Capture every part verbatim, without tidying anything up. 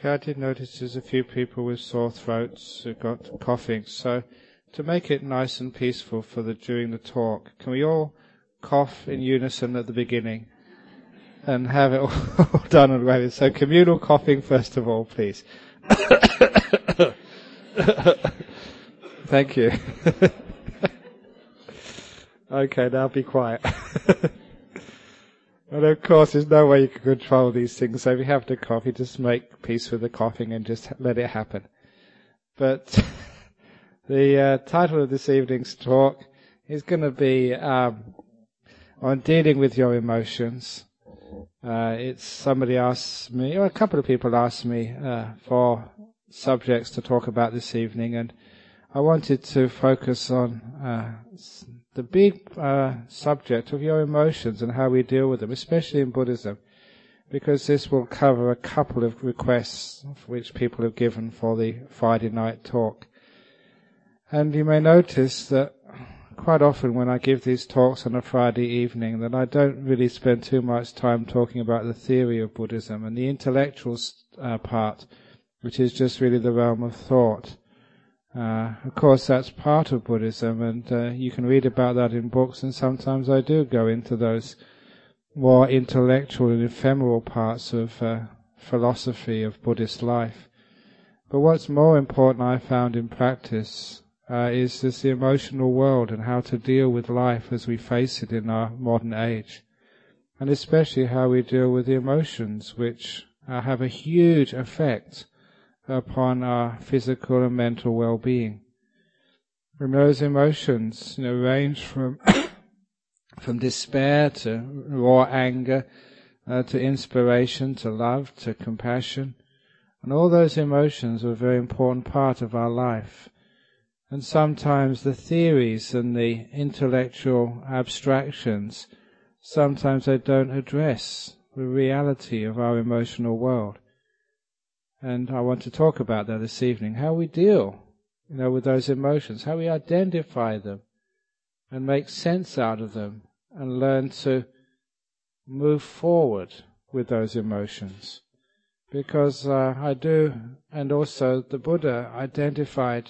Okay, I did notice there's a few people with sore throats who've got coughing. So to make it nice and peaceful for the during the talk, can we all cough in unison at the beginning and have it all done and ready? So communal coughing first of all, please. Thank you. Okay, now be quiet. And of course, there's no way you can control these things, so if you have to cough, you just make peace with the coughing and just let it happen. But the uh, title of this evening's talk is going to be um, on dealing with your emotions. Uh, it's somebody asked me, or a couple of people asked me uh, for subjects to talk about this evening, and I wanted to focus on uh, the big uh, subject of your emotions and how we deal with them, especially in Buddhism, because this will cover a couple of requests which people have given for the Friday night talk. And you may notice that quite often when I give these talks on a Friday evening, that I don't really spend too much time talking about the theory of Buddhism and the intellectual uh, part, which is just really the realm of thought. Uh, of course, that's part of Buddhism, and uh, you can read about that in books, and sometimes I do go into those more intellectual and ephemeral parts of uh, philosophy of Buddhist life. But what's more important, I found in practice, uh, is this the emotional world and how to deal with life as we face it in our modern age, and especially how we deal with the emotions, which uh, have a huge effect upon our physical and mental well-being. From those emotions, you know, range from from despair to raw anger, uh, to inspiration, to love, to compassion, and all those emotions are a very important part of our life. And sometimes the theories and the intellectual abstractions, sometimes they don't address the reality of our emotional world. And I want to talk about that this evening, how we deal, you know, with those emotions, how we identify them and make sense out of them and learn to move forward with those emotions. Because uh, I do, and also the Buddha identified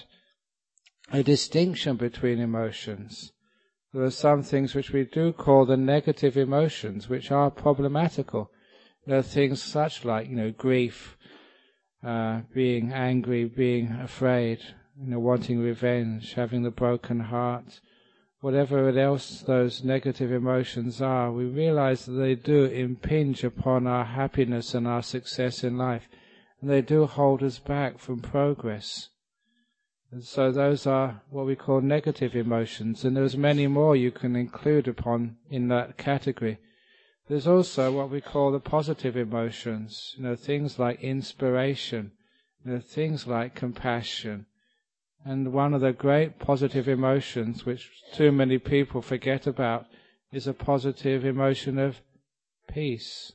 a distinction between emotions. There are some things which we do call the negative emotions, which are problematical. There are things such like, you know, grief, Uh, being angry, being afraid, you know, wanting revenge, having the broken heart, whatever else those negative emotions are, we realize that they do impinge upon our happiness and our success in life, and they do hold us back from progress. And so those are what we call negative emotions, and there's many more you can include upon in that category. There's also what we call the positive emotions, you know, things like inspiration, you know, things like compassion. And one of the great positive emotions which too many people forget about is a positive emotion of peace.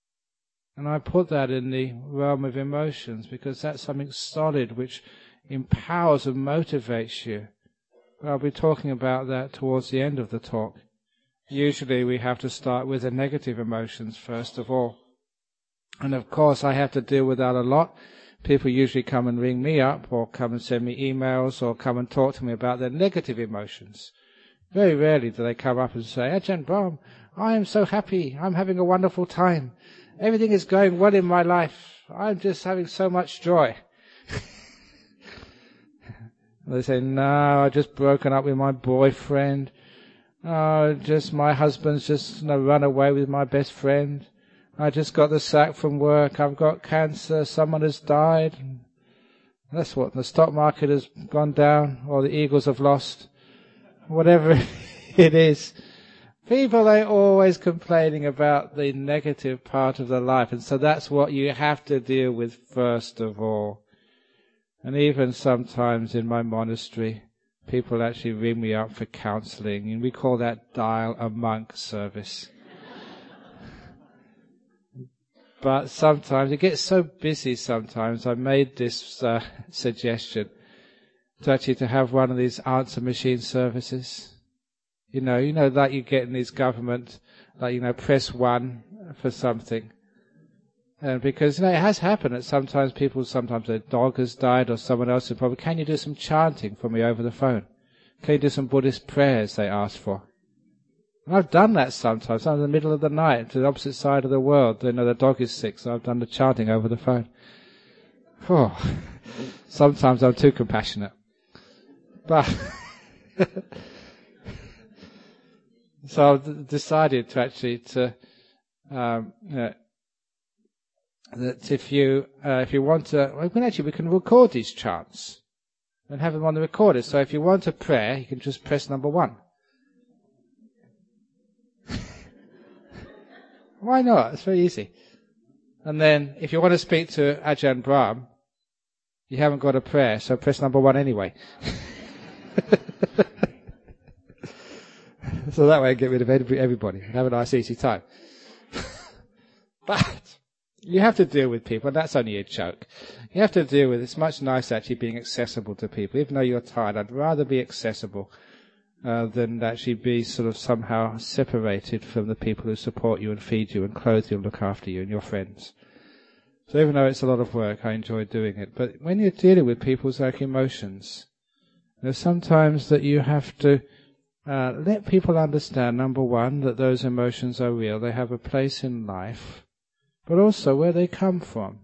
And I put that in the realm of emotions because that's something solid which empowers and motivates you. But I'll be talking about that towards the end of the talk. Usually we have to start with the negative emotions first of all. And of course I have to deal with that a lot. People usually come and ring me up or come and send me emails or come and talk to me about their negative emotions. Very rarely do they come up and say, Ajahn Brahm, I am so happy. I'm having a wonderful time. Everything is going well in my life. I'm just having so much joy. They say, no, I've just broken up with my boyfriend. Oh, just my husband's just you know, run away with my best friend. I just got the sack from work. I've got cancer. Someone has died. That's what the stock market has gone down, or the Eagles have lost. Whatever it is. People are always complaining about the negative part of their life, and so that's what you have to deal with first of all. And even sometimes in my monastery, people actually ring me up for counseling, and we call that dial a monk service. But sometimes it gets so busy sometimes, I made this uh, suggestion to actually to have one of these answer machine services. You know, you know, like you get in these government, like, you know, press one for something. And because, you know, it has happened that sometimes people, sometimes their dog has died or someone else has probably, can you do some chanting for me over the phone? Can you do some Buddhist prayers, they ask for? And I've done that sometimes. I'm in the middle of the night to the opposite side of the world. They know the dog is sick, so I've done the chanting over the phone. Oh, sometimes I'm too compassionate. But so I've decided to actually to um, you know, that if you uh, if you want to, well, we can actually we can record these chants and have them on the recorder. So if you want a prayer, you can just press number one. Why not? It's very easy. And then if you want to speak to Ajahn Brahm, you haven't got a prayer, so press number one anyway. So that way I get rid of everybody and have a nice easy time. But you have to deal with people, and that's only a joke. You have to deal with, it's much nicer actually being accessible to people. Even though you're tired, I'd rather be accessible uh, than actually be sort of somehow separated from the people who support you and feed you and clothe you and look after you and your friends. So even though it's a lot of work, I enjoy doing it. But when you're dealing with people's like emotions, there's sometimes that you have to uh, let people understand, number one, that those emotions are real, they have a place in life, but also where they come from.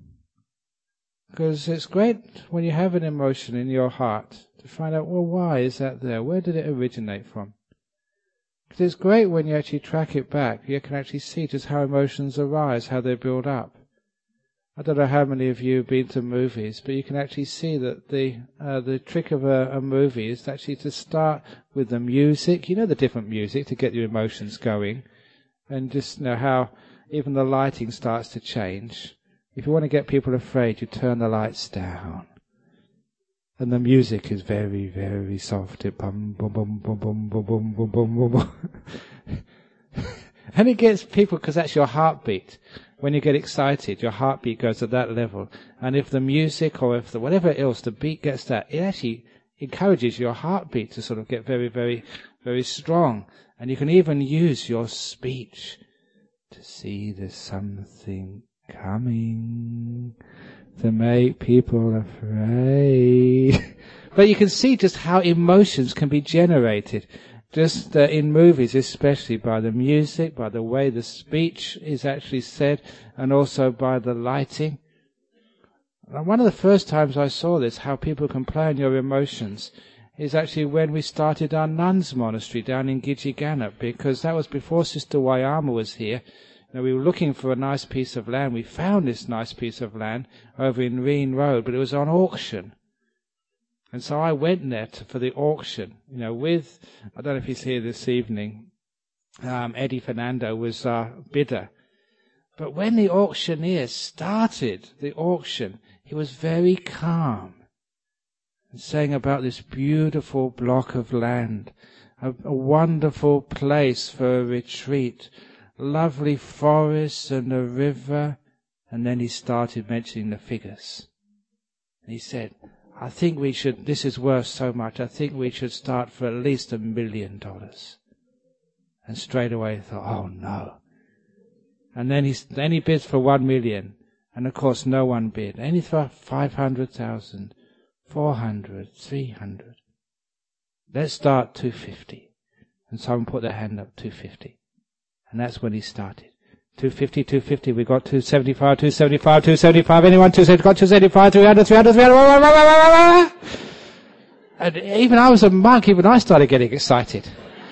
Because it's great when you have an emotion in your heart to find out, well, why is that there? Where did it originate from? Because it's great when you actually track it back. You can actually see just how emotions arise, how they build up. I don't know how many of you have been to movies, but you can actually see that the uh, the trick of a, a movie is actually to start with the music. You know the different music to get your emotions going. And just know how even the lighting starts to change. If you want to get people afraid, you turn the lights down. And the music is very, very soft. It bum, bum, bum, bum, bum, bum, bum, bum, bum, bum, bum. And it gets people, because that's your heartbeat. When you get excited, your heartbeat goes at that level. And if the music or if the whatever else, the beat gets that, it actually encourages your heartbeat to sort of get very, very, very strong. And you can even use your speech to see there's something coming to make people afraid. But you can see just how emotions can be generated. Just uh, in movies, especially by the music, by the way the speech is actually said, and also by the lighting. And one of the first times I saw this, how people can play on your emotions, is actually when we started our nuns' monastery down in Gijigana, because that was before Sister Wayama was here. You know, we were looking for a nice piece of land. We found this nice piece of land over in Reen Road, but it was on auction. And so I went there to, for the auction, you know, with, I don't know if he's here this evening, um, Eddie Fernando was our bidder. But when the auctioneer started the auction, he was very calm and saying about this beautiful block of land, a, a wonderful place for a retreat, lovely forests and a river. And then he started mentioning the figures. And he said, I think we should, this is worth so much, I think we should start for at least a million dollars. And straight away I thought, oh no. And then he, then he bids for one million. And of course no one bid. Only for five hundred thousand, four hundred, three hundred. Let's start two fifty. And someone put their hand up, two fifty. And that's when he started. two fifty, two fifty, we got two seventy-five, two seventy-five, two seventy-five, anyone, two seventy-five, two seventy-five, three hundred, three hundred, three hundred, and even I was a monk, even I started getting excited.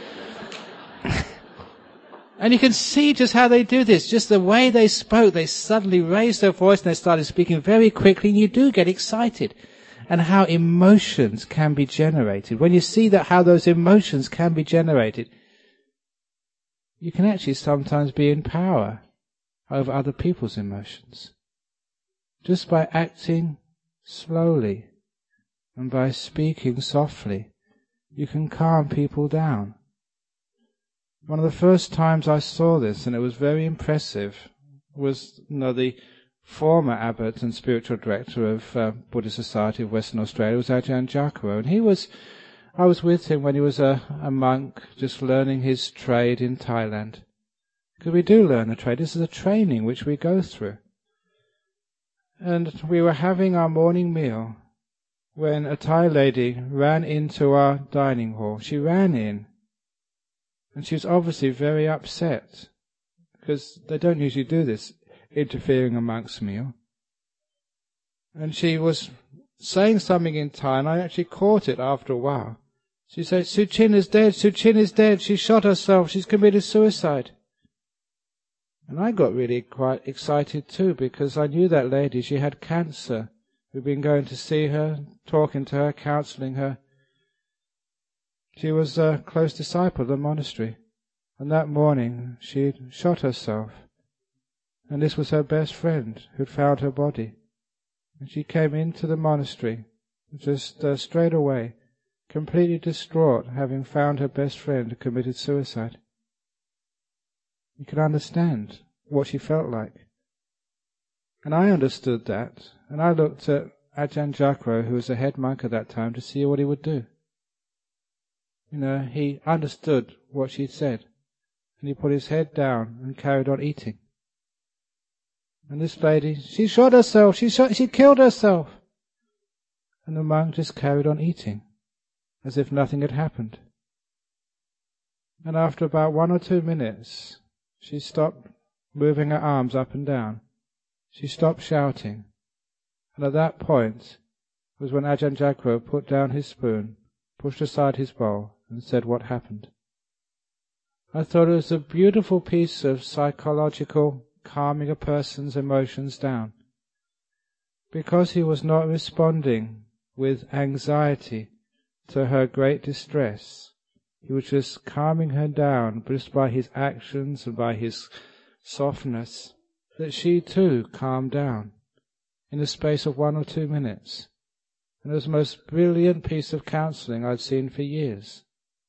And you can see just how they do this, just the way they spoke, they suddenly raised their voice and they started speaking very quickly, and you do get excited. And how emotions can be generated. When you see that how those emotions can be generated, you can actually sometimes be in power over other people's emotions. Just by acting slowly and by speaking softly, you can calm people down. One of the first times I saw this, and it was very impressive, was you know, the former abbot and spiritual director of uh, Buddhist Society of Western Australia, was Ajahn Jacaro, and he was I was with him when he was a, a monk, just learning his trade in Thailand. Because we do learn a trade. This is a training which we go through. And we were having our morning meal when a Thai lady ran into our dining hall. She ran in, and she was obviously very upset, because they don't usually do this, interfering amongst meal. And she was saying something in Thai, and I actually caught it after a while. She said, "Suchin is dead, Suchin is dead, she shot herself, she's committed suicide." And I got really quite excited too, because I knew that lady, she had cancer. We've been going to see her, talking to her, counseling her. She was a close disciple of the monastery. And that morning she shot herself. And this was her best friend who'd found her body. And she came into the monastery just uh, straight away, completely distraught, having found her best friend who committed suicide. You can understand what she felt like. And I understood that, and I looked at Ajahn Jakro, who was the head monk at that time, to see what he would do. You know, he understood what she said, and he put his head down and carried on eating. And this lady, she shot herself, she shot, she killed herself. And the monk just carried on eating, as if nothing had happened. And after about one or two minutes, she stopped moving her arms up and down. She stopped shouting. And at that point was when Ajahn Jakro put down his spoon, pushed aside his bowl, and said what happened. I thought it was a beautiful piece of psychological calming a person's emotions down. Because he was not responding with anxiety to her great distress, he was just calming her down just by his actions and by his softness, that she too calmed down in the space of one or two minutes. And it was the most brilliant piece of counseling I'd seen for years.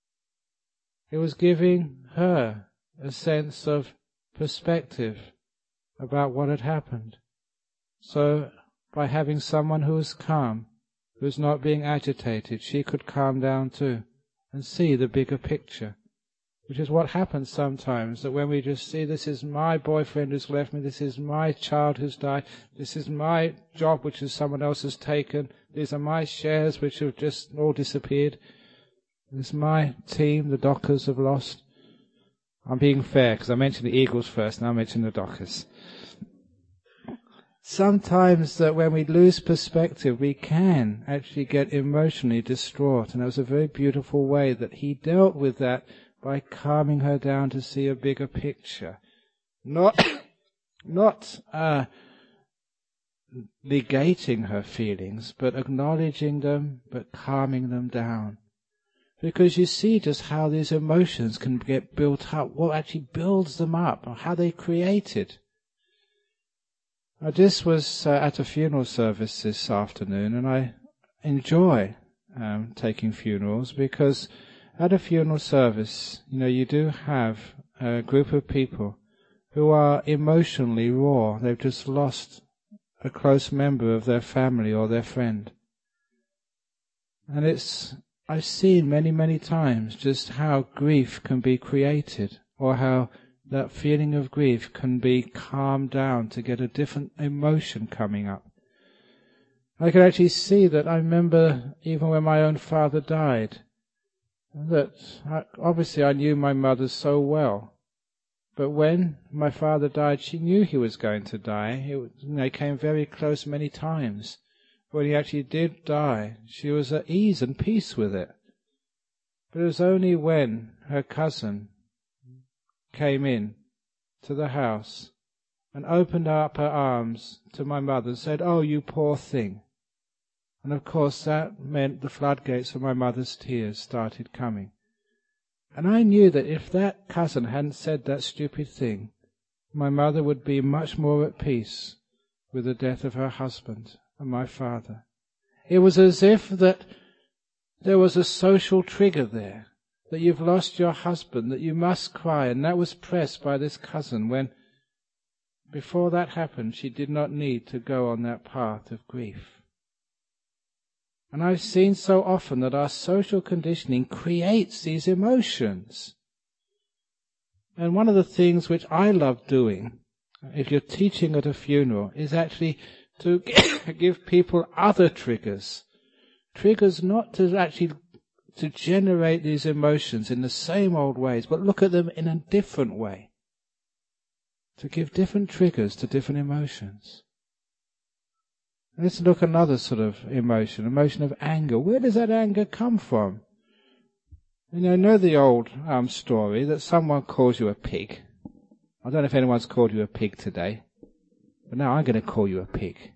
It was giving her a sense of perspective about what had happened. So by having someone who was calm, who was not being agitated, she could calm down too and see the bigger picture, which is what happens sometimes, that when we just see, this is my boyfriend who's left me, this is my child who's died, this is my job which is someone else has taken, these are my shares which have just all disappeared, this is my team the Dockers have lost. I'm being fair because I mentioned the Eagles first, now I mention the Dockers. Sometimes that when we lose perspective, we can actually get emotionally distraught, and that was a very beautiful way that he dealt with that by calming her down to see a bigger picture. Not, not uh, negating her feelings, but acknowledging them, but calming them down. Because you see just how these emotions can get built up, what actually builds them up, or how they're created. Now, this was uh, at a funeral service this afternoon, and I enjoy um, taking funerals because at a funeral service, you know, you do have a group of people who are emotionally raw. They've just lost a close member of their family or their friend. And it's, I've seen many, many times just how grief can be created, or how that feeling of grief can be calmed down to get a different emotion coming up. I could actually see that. I remember even when my own father died, that I, obviously I knew my mother so well, but when my father died, she knew he was going to die. It, you know, came very close many times. When he actually did die, she was at ease and peace with it. But it was only when her cousin came in to the house and opened up her arms to my mother and said, "Oh, you poor thing." And of course that meant the floodgates for my mother's tears started coming. And I knew that if that cousin hadn't said that stupid thing, my mother would be much more at peace with the death of her husband and my father. It was as if that there was a social trigger there, that you've lost your husband, that you must cry, and that was pressed by this cousin when, before that happened, she did not need to go on that path of grief. And I've seen so often that our social conditioning creates these emotions. And one of the things which I love doing, if you're teaching at a funeral, is actually to give people other triggers. Triggers not to actually to generate these emotions in the same old ways, but look at them in a different way. To give different triggers to different emotions. Let's look at another sort of emotion, emotion of anger. Where does that anger come from? You know, know the old um, story that someone calls you a pig. I don't know if anyone's called you a pig today, but now I'm going to call you a pig.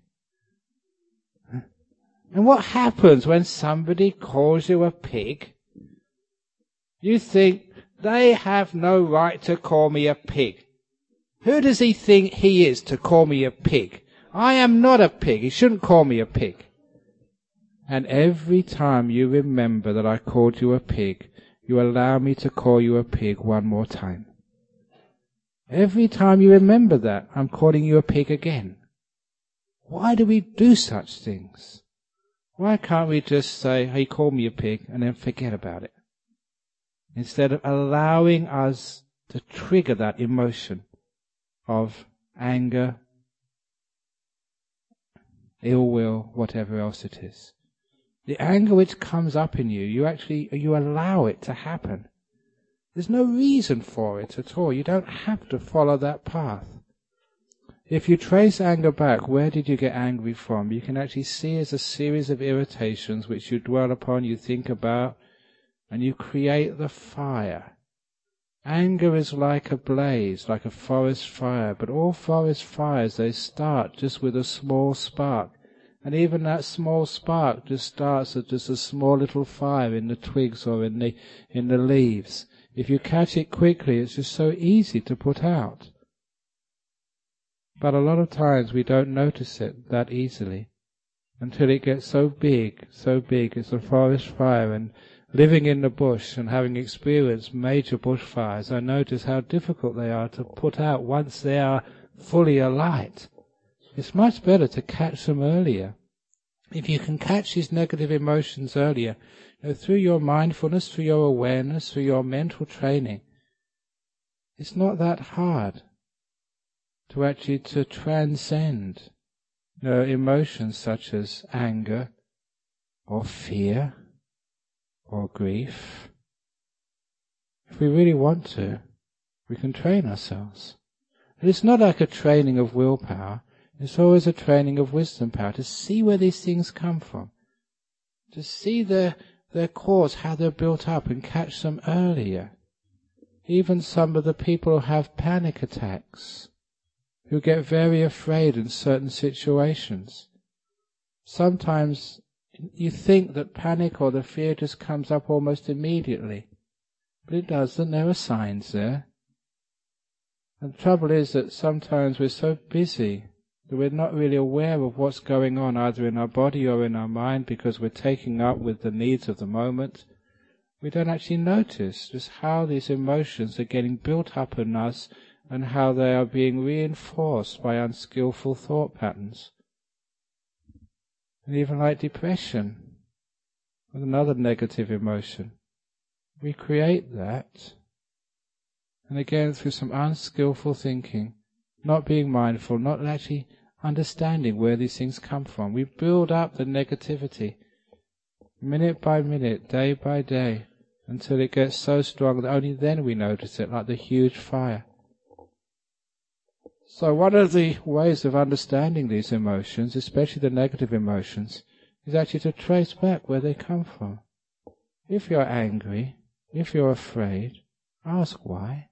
And what happens when somebody calls you a pig? You think, they have no right to call me a pig. Who does he think he is to call me a pig? I am not a pig. He shouldn't call me a pig. And every time you remember that I called you a pig, you allow me to call you a pig one more time. Every time you remember that, I'm calling you a pig again. Why do we do such things? Why can't we just say, hey, call me a pig, and then forget about it? Instead of allowing us to trigger that emotion of anger, ill will, whatever else it is. The anger which comes up in you, you actually, you allow it to happen. There's no reason for it at all. You don't have to follow that path. If you trace anger back, where did you get angry from? You can actually see as a series of irritations which you dwell upon, you think about, and you create the fire. Anger is like a blaze, like a forest fire, but all forest fires, they start just with a small spark. And even that small spark just starts as just a small little fire in the twigs or in the, in the leaves. If you catch it quickly, it's just so easy to put out. But a lot of times we don't notice it that easily until it gets so big, so big. It's a forest fire, and living in the bush and having experienced major bushfires, I notice how difficult they are to put out once they are fully alight. It's much better to catch them earlier. If you can catch these negative emotions earlier, you know, through your mindfulness, through your awareness, through your mental training, it's not that hard to actually to transcend you know, emotions such as anger or fear or grief. If we really want to, we can train ourselves. And it's not like a training of willpower. It's always a training of wisdom power, to see where these things come from, to see their, their cause, how they're built up, and catch them earlier. Even some of the people who have panic attacks, who get very afraid in certain situations. Sometimes you think that panic or the fear just comes up almost immediately, but it doesn't. There are signs there. And the trouble is that sometimes we're so busy that we're not really aware of what's going on either in our body or in our mind, because we're taking up with the needs of the moment. We don't actually notice just how these emotions are getting built up in us and how they are being reinforced by unskillful thought patterns. And even like depression, with another negative emotion, we create that, and again through some unskillful thinking, not being mindful, not actually understanding where these things come from. We build up the negativity, minute by minute, day by day, until it gets so strong that only then we notice it, like the huge fire. So one of the ways of understanding these emotions, especially the negative emotions, is actually to trace back where they come from. If you're angry, if you're afraid, ask why.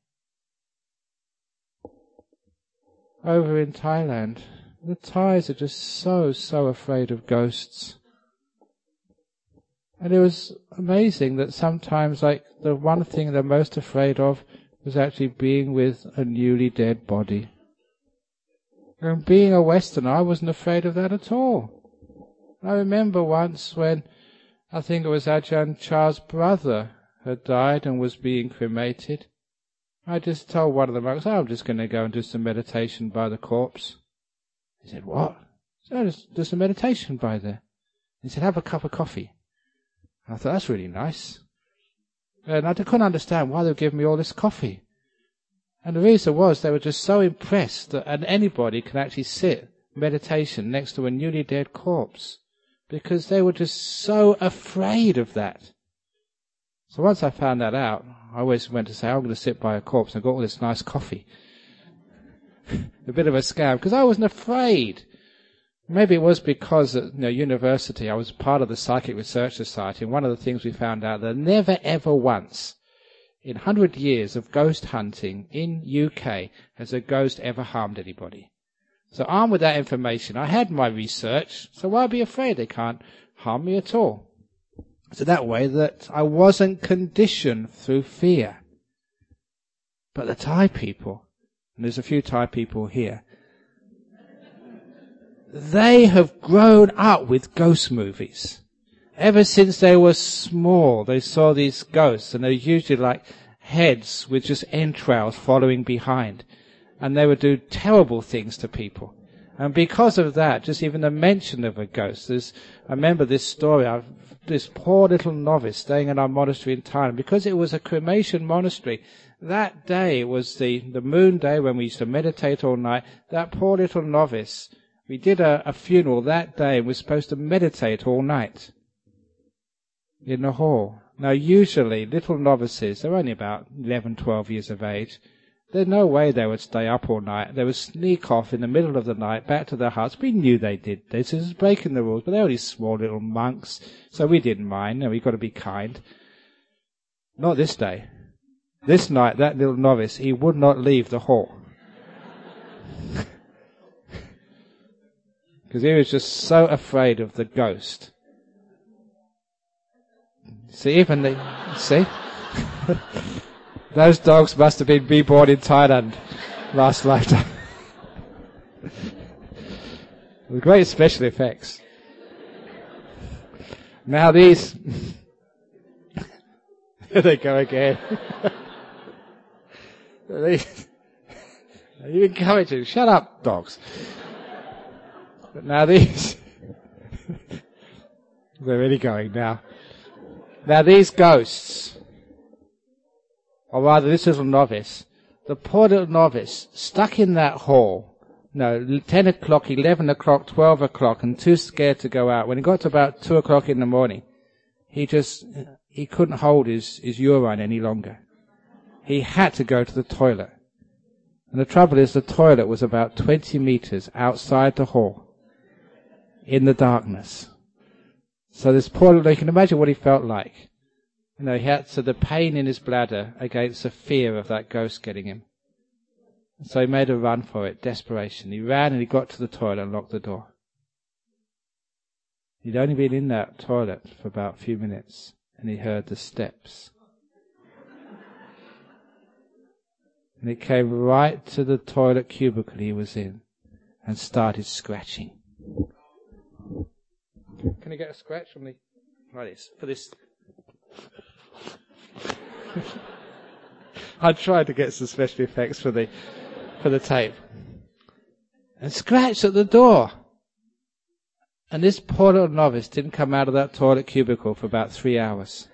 Over in Thailand, the Thais are just so, so afraid of ghosts. And it was amazing that sometimes, like, the one thing they're most afraid of was actually being with a newly dead body. And being a Westerner, I wasn't afraid of that at all. I remember once when, I think it was Ajahn Chah's brother had died and was being cremated, I just told one of the monks, oh, I'm just going to go and do some meditation by the corpse. He said, what? I said, oh, just do some meditation by there. He said, have a cup of coffee. I thought, that's really nice. And I couldn't understand why they were giving me all this coffee. And the reason was they were just so impressed that and anybody can actually sit meditation next to a newly dead corpse because they were just so afraid of that. So once I found that out, I always went to say, I'm going to sit by a corpse and I got all this nice coffee. A bit of a scam because I wasn't afraid. Maybe it was because at you know, university I was part of the Psychic Research Society, and one of the things we found out that never ever once in one hundred years of ghost hunting in U K has a ghost ever harmed anybody. So armed with that information, I had my research, so why be afraid? They can't harm me at all. So that way that I wasn't conditioned through fear. But the Thai people, and there's a few Thai people here, they have grown up with ghost movies. Ever since they were small, they saw these ghosts, and they're usually like heads with just entrails following behind. And they would do terrible things to people. And because of that, just even the mention of a ghost, there's, I remember this story of this poor little novice staying in our monastery in Thailand. Because it was a cremation monastery, that day was the, the moon day when we used to meditate all night. That poor little novice, we did a, a funeral that day and we're supposed to meditate all night in the hall. Now usually little novices, they're only about eleven, twelve years of age, there's no way they would stay up all night. They would sneak off in the middle of the night back to their huts. We knew they did this. It was breaking the rules, but they're only small little monks, so we didn't mind. And we've got to be kind. Not this day. This night, that little novice, he would not leave the hall. Because he was just so afraid of the ghost. See, even the... See? Those dogs must have been reborn in Thailand last lifetime. With great special effects. Now these... Here they go again. These... You encourage them. Shut up, dogs. But now these... They're really going now. Now these ghosts... or rather this little novice, the poor little novice, stuck in that hall, no, ten o'clock, eleven o'clock, twelve o'clock, and too scared to go out. When he got to about two o'clock in the morning, he just, he couldn't hold his, his urine any longer. He had to go to the toilet. And the trouble is the toilet was about twenty meters outside the hall, in the darkness. So this poor little, you can imagine what he felt like. You know, he had to the pain in his bladder against the fear of that ghost getting him. So he made a run for it, desperation. He ran and he got to the toilet and locked the door. He'd only been in that toilet for about a few minutes and he heard the steps. And it came right to the toilet cubicle he was in and started scratching. Can you get a scratch from the... Right, it's for this... I tried to get some special effects for the for the tape. And scratched at the door. And this poor little novice didn't come out of that toilet cubicle for about three hours.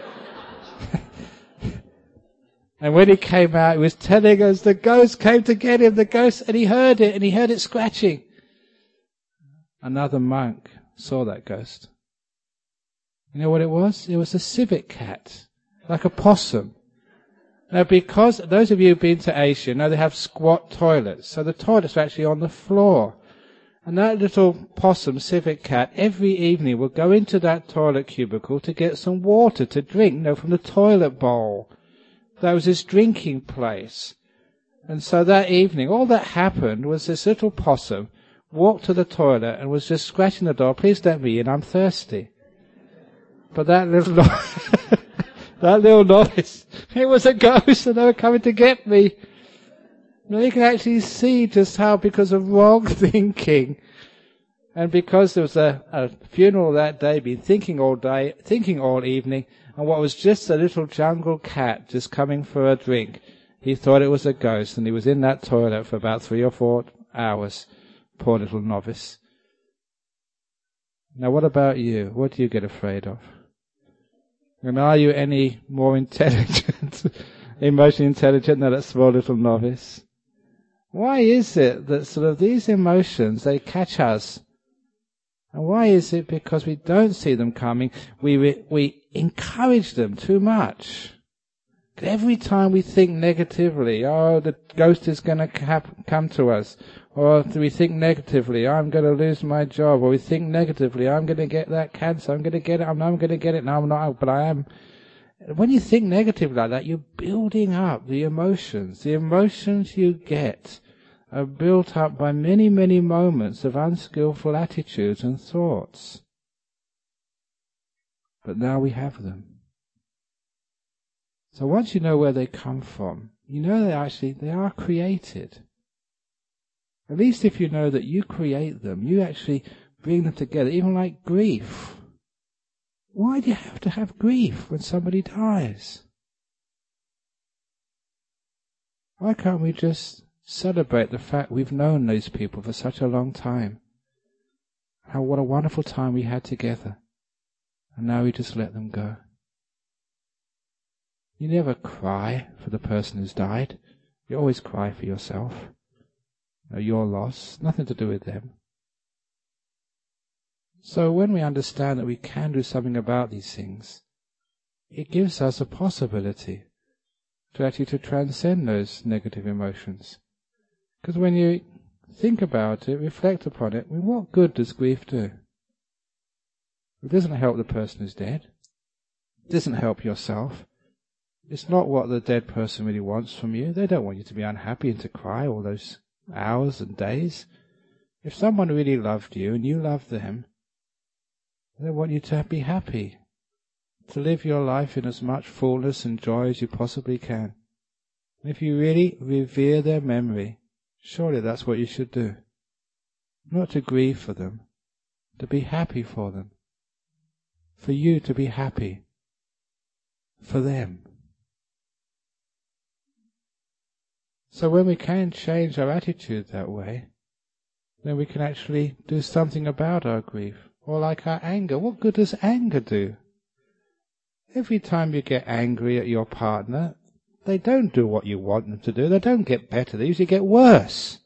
And when he came out, he was telling us the ghost came to get him, the ghost, and he heard it, and he heard it scratching. Another monk saw that ghost. You know what it was? It was a civet cat, like a possum. Now, because those of you who've been to Asia know they have squat toilets, so the toilets are actually on the floor. And that little possum, civet cat, every evening will go into that toilet cubicle to get some water to drink, you know, from the toilet bowl. That was his drinking place. And so that evening, all that happened was this little possum walked to the toilet and was just scratching the door, please let me in, I'm thirsty. But that little that little novice, it was a ghost and they were coming to get me. Now you can actually see just how, because of wrong thinking, and because there was a, a funeral that day, been thinking all day, thinking all evening, and what was just a little jungle cat just coming for a drink, he thought it was a ghost, and he was in that toilet for about three or four hours. Poor little novice. Now what about you? What do you get afraid of? And are you any more intelligent, emotionally intelligent than that small little novice? Why is it that sort of these emotions, they catch us? And why is it? Because we don't see them coming, we we encourage them too much. Every time we think negatively, oh, the ghost is going to come to us, or we think negatively, I'm going to lose my job, or we think negatively, I'm going to get that cancer, I'm going to get it, I'm, I'm going to get it, no, I'm not, but I am. When you think negatively like that, you're building up the emotions. The emotions you get are built up by many, many moments of unskillful attitudes and thoughts. But now we have them. So once you know where they come from, you know that actually they are created. At least if you know that you create them, you actually bring them together, even like grief. Why do you have to have grief when somebody dies? Why can't we just celebrate the fact we've known those people for such a long time? How what a wonderful time we had together. And now we just let them go. You never cry for the person who's died. You always cry for yourself. No, your loss, nothing to do with them. So when we understand that we can do something about these things, it gives us a possibility to actually to transcend those negative emotions. Because when you think about it, reflect upon it, well, what good does grief do? It doesn't help the person who's dead. It doesn't help yourself. It's not what the dead person really wants from you. They don't want you to be unhappy and to cry all those hours and days. If someone really loved you and you loved them, they want you to be happy, to live your life in as much fullness and joy as you possibly can. And if you really revere their memory, surely that's what you should do. Not to grieve for them, to be happy for them. For you to be happy for them. So when we can change our attitude that way, then we can actually do something about our grief. Or like our anger. What good does anger do? Every time you get angry at your partner, they don't do what you want them to do. They don't get better. They usually get worse.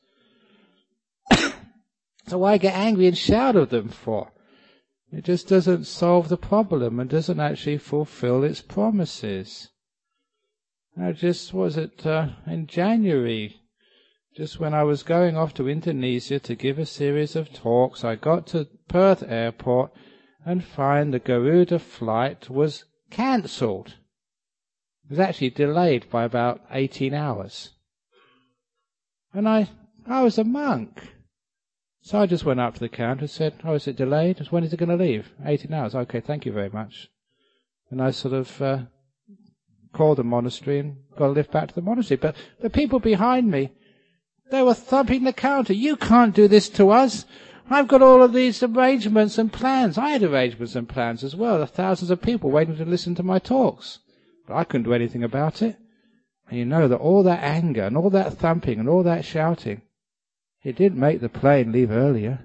So why get angry and shout at them for? It just doesn't solve the problem and doesn't actually fulfill its promises. Now just, was it uh, in January, just when I was going off to Indonesia to give a series of talks, I got to Perth Airport and find the Garuda flight was cancelled. It was actually delayed by about eighteen hours. And I, I was a monk. So I just went up to the counter and said, oh, is it delayed? When is it going to leave? eighteen hours. Okay, thank you very much. And I sort of uh, called the monastery and got a lift back to the monastery. But the people behind me, they were thumping the counter. You can't do this to us. I've got all of these arrangements and plans. I had arrangements and plans as well. There are thousands of people waiting to listen to my talks. But I couldn't do anything about it. And you know that all that anger and all that thumping and all that shouting, it didn't make the plane leave earlier.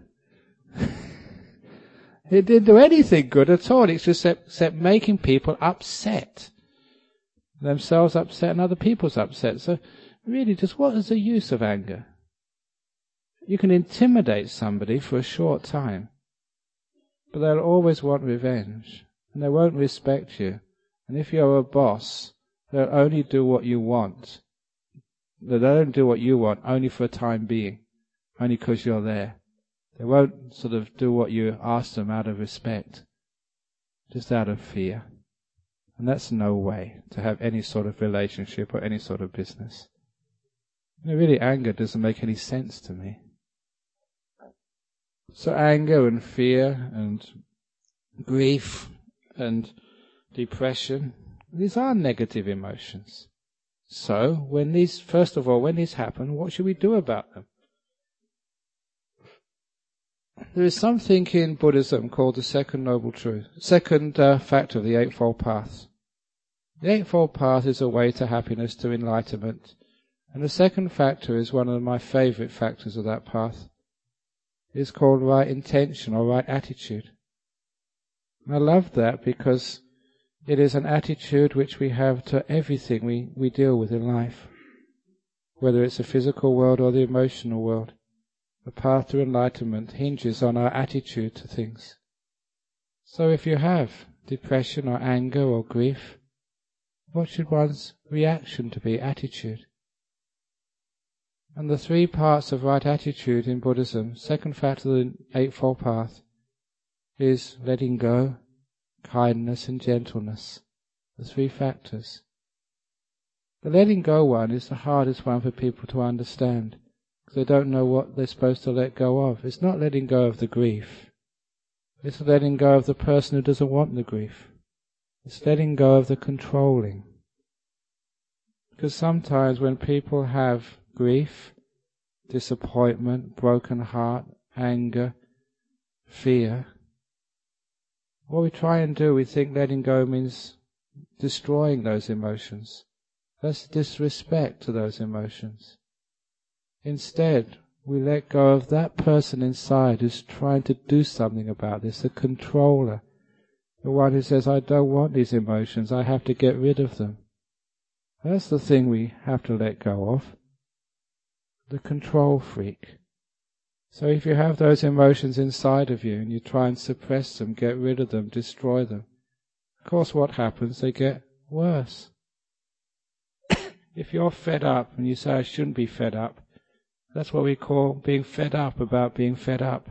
It didn't do anything good at all. It's just except making people upset. Themselves upset and other people's upset. So really, just what is the use of anger? You can intimidate somebody for a short time, but they'll always want revenge, and they won't respect you. And if you're a boss, they'll only do what you want. They don't do what you want only for a time being, only because you're there. They won't sort of do what you ask them out of respect, just out of fear. And that's no way to have any sort of relationship or any sort of business. You know, really, anger doesn't make any sense to me. So anger and fear and grief and depression, these are negative emotions. So, when these, first of all, when these happen, what should we do about them? There is something in Buddhism called the second noble truth, second uh, factor of the Eightfold Path. The Eightfold Path is a way to happiness, to enlightenment. And the second factor is one of my favorite factors of that path. It's called right intention or right attitude. And I love that because it is an attitude which we have to everything we, we deal with in life. whether it's the physical world or the emotional world. The path to enlightenment hinges on our attitude to things. So if you have depression or anger or grief, what should one's reaction to be? Attitude. And the three parts of right attitude in Buddhism, second factor of the Eightfold Path, is letting go, kindness and gentleness. The three factors. The letting go one is the hardest one for people to understand, because they don't know what they're supposed to let go of. It's not letting go of the grief. It's letting go of the person who doesn't want the grief. It's letting go of the controlling. Because sometimes when people have grief, disappointment, broken heart, anger, fear, what we try and do, we think letting go means destroying those emotions. That's disrespect to those emotions. Instead, we let go of that person inside who's trying to do something about this, the controller, the one who says, I don't want these emotions, I have to get rid of them. That's the thing we have to let go of, the control freak. So if you have those emotions inside of you and you try and suppress them, get rid of them, destroy them, of course what happens? They get worse. If you're fed up and you say, I shouldn't be fed up, that's what we call being fed up about being fed up.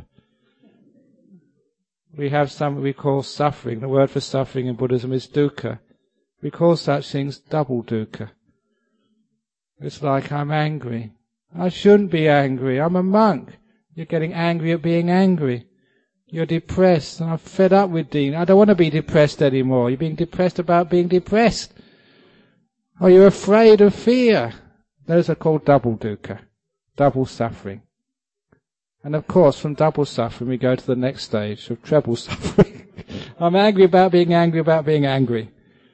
We have something we call suffering. The word for suffering in Buddhism is dukkha. We call such things double dukkha. It's like, I'm angry. I shouldn't be angry. I'm a monk. You're getting angry at being angry. You're depressed. And I'm fed up with Dean. I don't want to be depressed anymore. You're being depressed about being depressed. Or you're afraid of fear. Those are called double dukkha. Double suffering. And of course, from double suffering, we go to the next stage of treble suffering. I'm angry about being angry about being angry.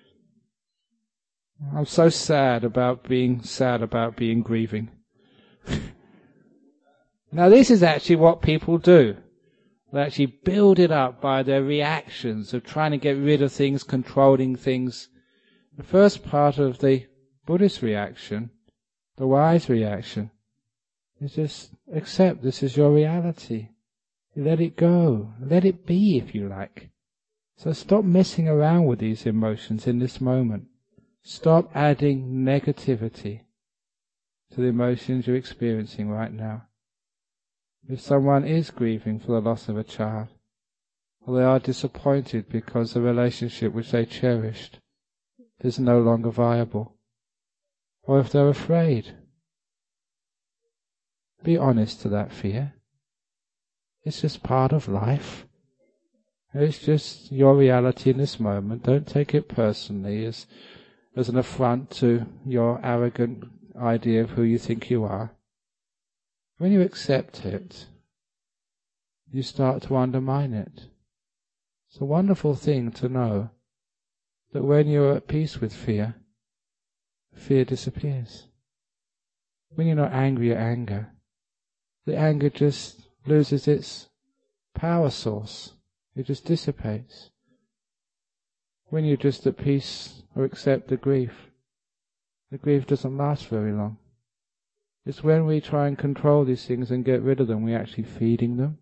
I'm so sad about being sad about being grieving. Now this is actually what people do. They actually build it up by their reactions of trying to get rid of things, controlling things. The first part of the Buddhist reaction, the wise reaction, is just accept this is your reality. You let it go. Let it be, if you like. So stop messing around with these emotions in this moment. Stop adding negativity to the emotions you're experiencing right now. If someone is grieving for the loss of a child, or they are disappointed because the relationship which they cherished is no longer viable, or if they're afraid, be honest to that fear. It's just part of life. It's just your reality in this moment. Don't take it personally as as an affront to your arrogant idea of who you think you are. When you accept it, you start to undermine it. It's a wonderful thing to know that when you're at peace with fear, fear disappears. When you're not angry at anger, the anger just loses its power source. It just dissipates. When you're just at peace or accept the grief, the grief doesn't last very long. It's when we try and control these things and get rid of them, we're actually feeding them.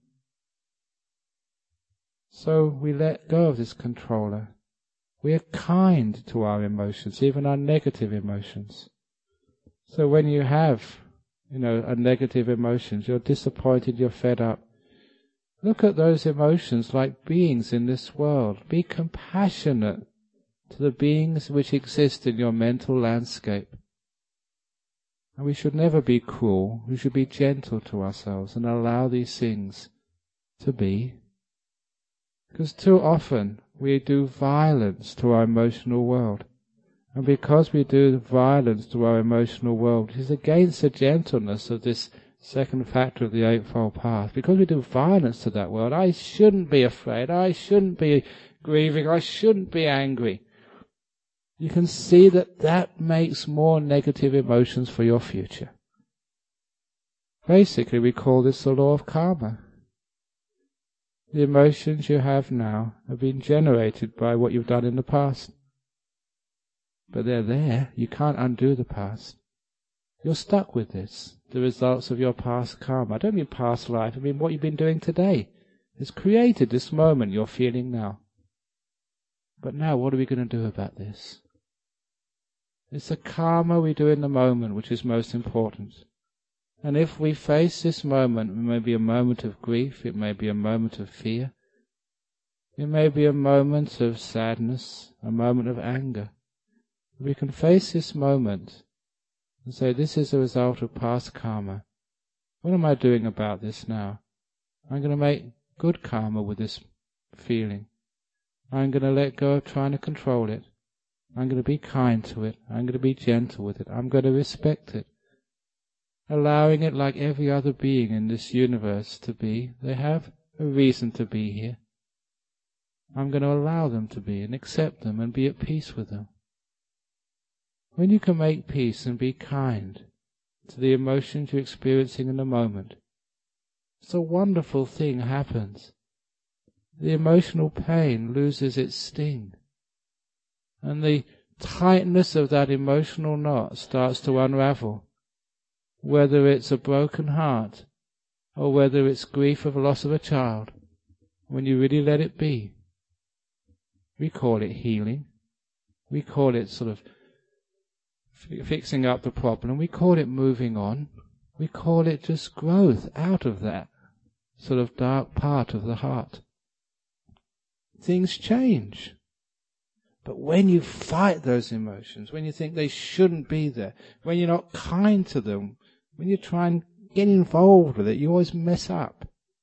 So we let go of this controller. We are kind to our emotions, even our negative emotions. So when you have, you know, a negative emotions, you're disappointed, you're fed up, look at those emotions like beings in this world. Be compassionate to the beings which exist in your mental landscape. And we should never be cruel. We should be gentle to ourselves and allow these things to be. Because too often we do violence to our emotional world. And because we do violence to our emotional world, which is against the gentleness of this second factor of the Eightfold Path, because we do violence to that world, I shouldn't be afraid, I shouldn't be grieving, I shouldn't be angry. You can see that that makes more negative emotions for your future. Basically, we call this the law of karma. The emotions you have now have been generated by what you've done in the past. But they're there. You can't undo the past. You're stuck with this, the results of your past karma. I don't mean past life, I mean what you've been doing today. It's created this moment you're feeling now. But now what are we going to do about this? It's the karma we do in the moment which is most important. And if we face this moment, it may be a moment of grief, it may be a moment of fear, it may be a moment of sadness, a moment of anger. We can face this moment and say, this is the result of past karma. What am I doing about this now? I'm going to make good karma with this feeling. I'm going to let go of trying to control it. I'm going to be kind to it. I'm going to be gentle with it. I'm going to respect it. Allowing it like every other being in this universe to be. They have a reason to be here. I'm going to allow them to be and accept them and be at peace with them. When you can make peace and be kind to the emotions you're experiencing in the moment, it's a wonderful thing happens. The emotional pain loses its sting, and the tightness of that emotional knot starts to unravel, whether it's a broken heart or whether it's grief of loss of a child. When you really let it be, we call it healing. We call it sort of fixing up the problem. We call it moving on. We call it just growth out of that sort of dark part of the heart. Things change. But when you fight those emotions, when you think they shouldn't be there, when you're not kind to them, when you try and get involved with it, you always mess up.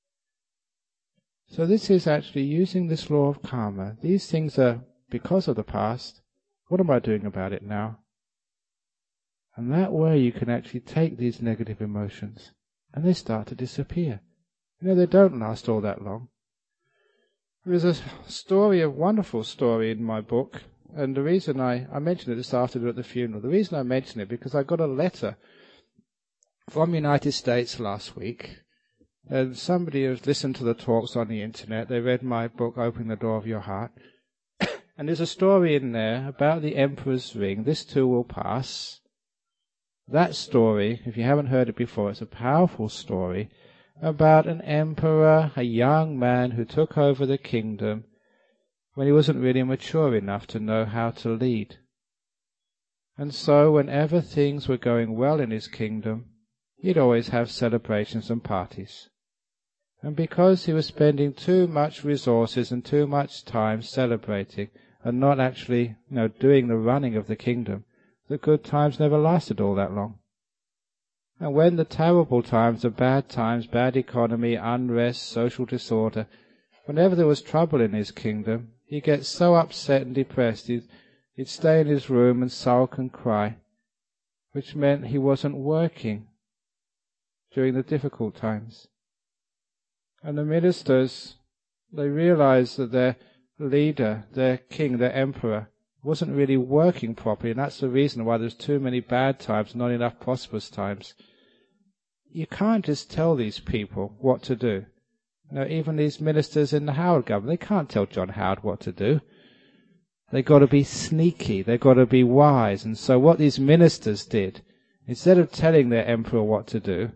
So this is actually using this law of karma. These things are because of the past. What am I doing about it now? And that way you can actually take these negative emotions and they start to disappear. You know, they don't last all that long. There's a story, a wonderful story in my book, and the reason I, I mentioned it this afternoon at the funeral, the reason I mention it because I got a letter from the United States last week, and somebody has listened to the talks on the internet, they read my book, Opening the Door of Your Heart, and there's a story in there about the Emperor's ring, This Too Will Pass. That story, if you haven't heard it before, it's a powerful story about an emperor, a young man who took over the kingdom when he wasn't really mature enough to know how to lead. And so whenever things were going well in his kingdom, he'd always have celebrations and parties. And because he was spending too much resources and too much time celebrating and not actually, you know, doing the running of the kingdom, the good times never lasted all that long. And when the terrible times, the bad times, bad economy, unrest, social disorder, whenever there was trouble in his kingdom, he'd get so upset and depressed, he'd, he'd stay in his room and sulk and cry, which meant he wasn't working during the difficult times. And the ministers, they realized that their leader, their king, their emperor, wasn't really working properly, and that's the reason why there's too many bad times, not enough prosperous times. You can't just tell these people what to do. You know, even these ministers in the Howard government, they can't tell John Howard what to do. They've got to be sneaky, they've got to be wise, and so what these ministers did, instead of telling their emperor what to do,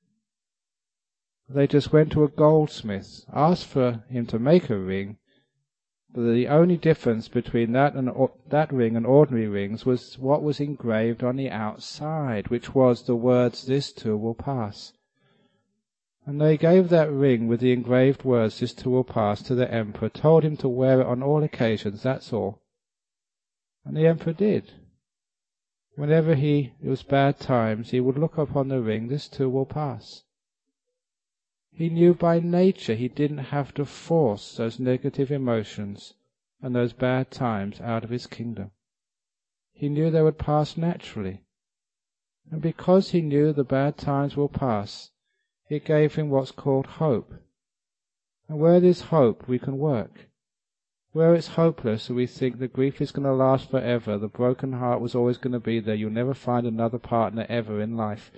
they just went to a goldsmith, asked for him to make a ring. But the only difference between that and that ring and ordinary rings was what was engraved on the outside, which was the words, "This too will pass." And they gave that ring with the engraved words, "This too will pass," to the emperor, told him to wear it on all occasions, that's all. And the emperor did. Whenever he, it was bad times, he would look upon the ring, "This too will pass." He knew by nature he didn't have to force those negative emotions and those bad times out of his kingdom. He knew they would pass naturally. And because he knew the bad times will pass, it gave him what's called hope. And where there's hope, we can work. Where it's hopeless and we think the grief is going to last forever, the broken heart was always going to be there, you'll never find another partner ever in life,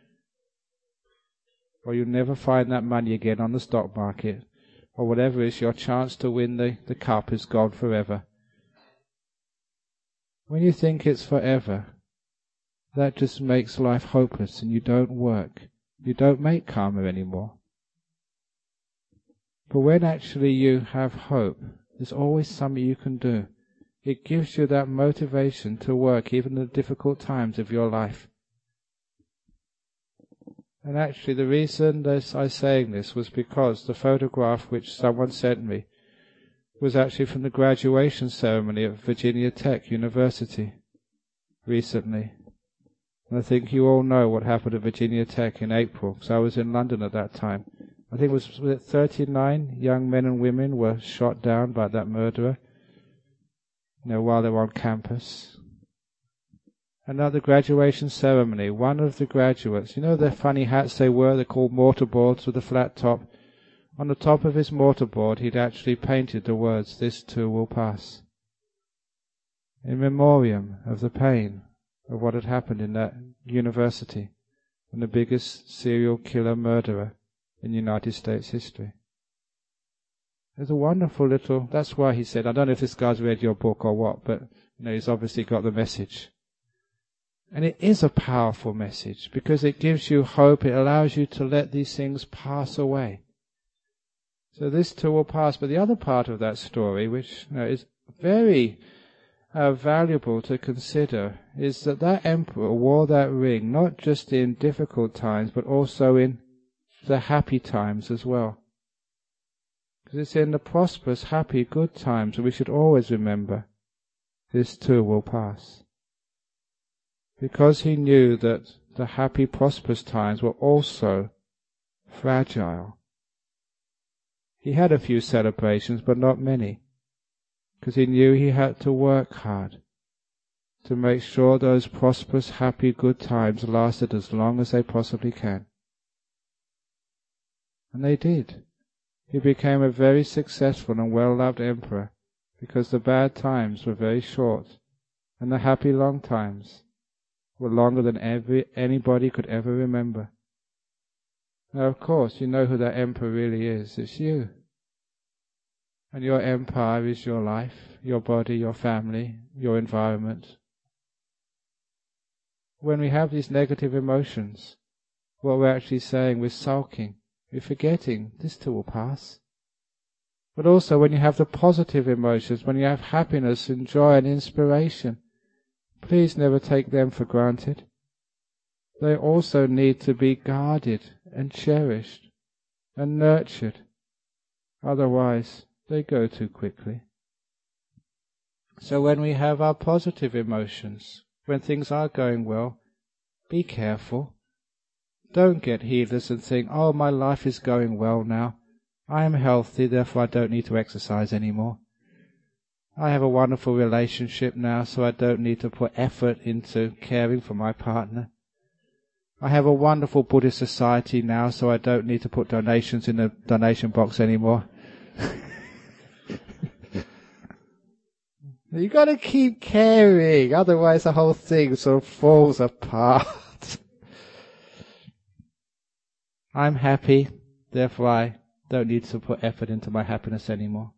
or you'll never find that money again on the stock market, or whatever it is, your chance to win the, the cup is gone forever. When you think it's forever, that just makes life hopeless, and you don't work. You don't make karma anymore. But when actually you have hope, there's always something you can do. It gives you that motivation to work even in the difficult times of your life. And actually the reason this, I'm saying this was because the photograph which someone sent me was actually from the graduation ceremony at Virginia Tech University recently. And I think you all know what happened at Virginia Tech in April, because I was in London at that time. I think it was, was it thirty-nine young men and women were shot down by that murderer, you know, while they were on campus. And at the graduation ceremony, one of the graduates, you know the funny hats they wear, they're called mortarboards with a flat top. On the top of his mortarboard, he'd actually painted the words, "This too will pass," in memoriam of the pain of what had happened in that university, and the biggest serial killer murderer in United States history. There's a wonderful little, that's why he said, I don't know if this guy's read your book or what, but you know, he's obviously got the message. And it is a powerful message, because it gives you hope, it allows you to let these things pass away. So this too will pass, but the other part of that story, which you know, is very uh, valuable to consider, is that that emperor wore that ring not just in difficult times, but also in the happy times as well. Because it's in the prosperous, happy, good times that we should always remember, this too will pass. Because he knew that the happy, prosperous times were also fragile. He had a few celebrations, but not many, because he knew he had to work hard to make sure those prosperous, happy, good times lasted as long as they possibly can. And they did. He became a very successful and well-loved emperor, because the bad times were very short, and the happy long times were longer than every, anybody could ever remember. Now, of course, you know who that emperor really is. It's you. And your empire is your life, your body, your family, your environment. When we have these negative emotions, what we're actually saying, we're sulking. We're forgetting, this too will pass. But also when you have the positive emotions, when you have happiness and joy and inspiration, please never take them for granted. They also need to be guarded and cherished and nurtured. Otherwise, they go too quickly. So when we have our positive emotions, when things are going well, be careful. Don't get heedless and think, oh, my life is going well now. I am healthy, therefore I don't need to exercise anymore. I have a wonderful relationship now, so I don't need to put effort into caring for my partner. I have a wonderful Buddhist society now, so I don't need to put donations in the donation box anymore. You've got to keep caring, otherwise the whole thing sort of falls apart. I'm happy, therefore I don't need to put effort into my happiness anymore.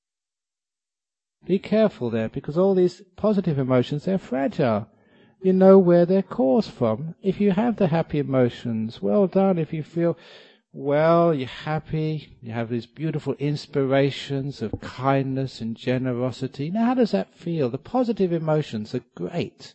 Be careful there, because all these positive emotions, they're fragile. You know where they're caused from. If you have the happy emotions, well done. If you feel well, you're happy, you have these beautiful inspirations of kindness and generosity. Now, how does that feel? The positive emotions are great.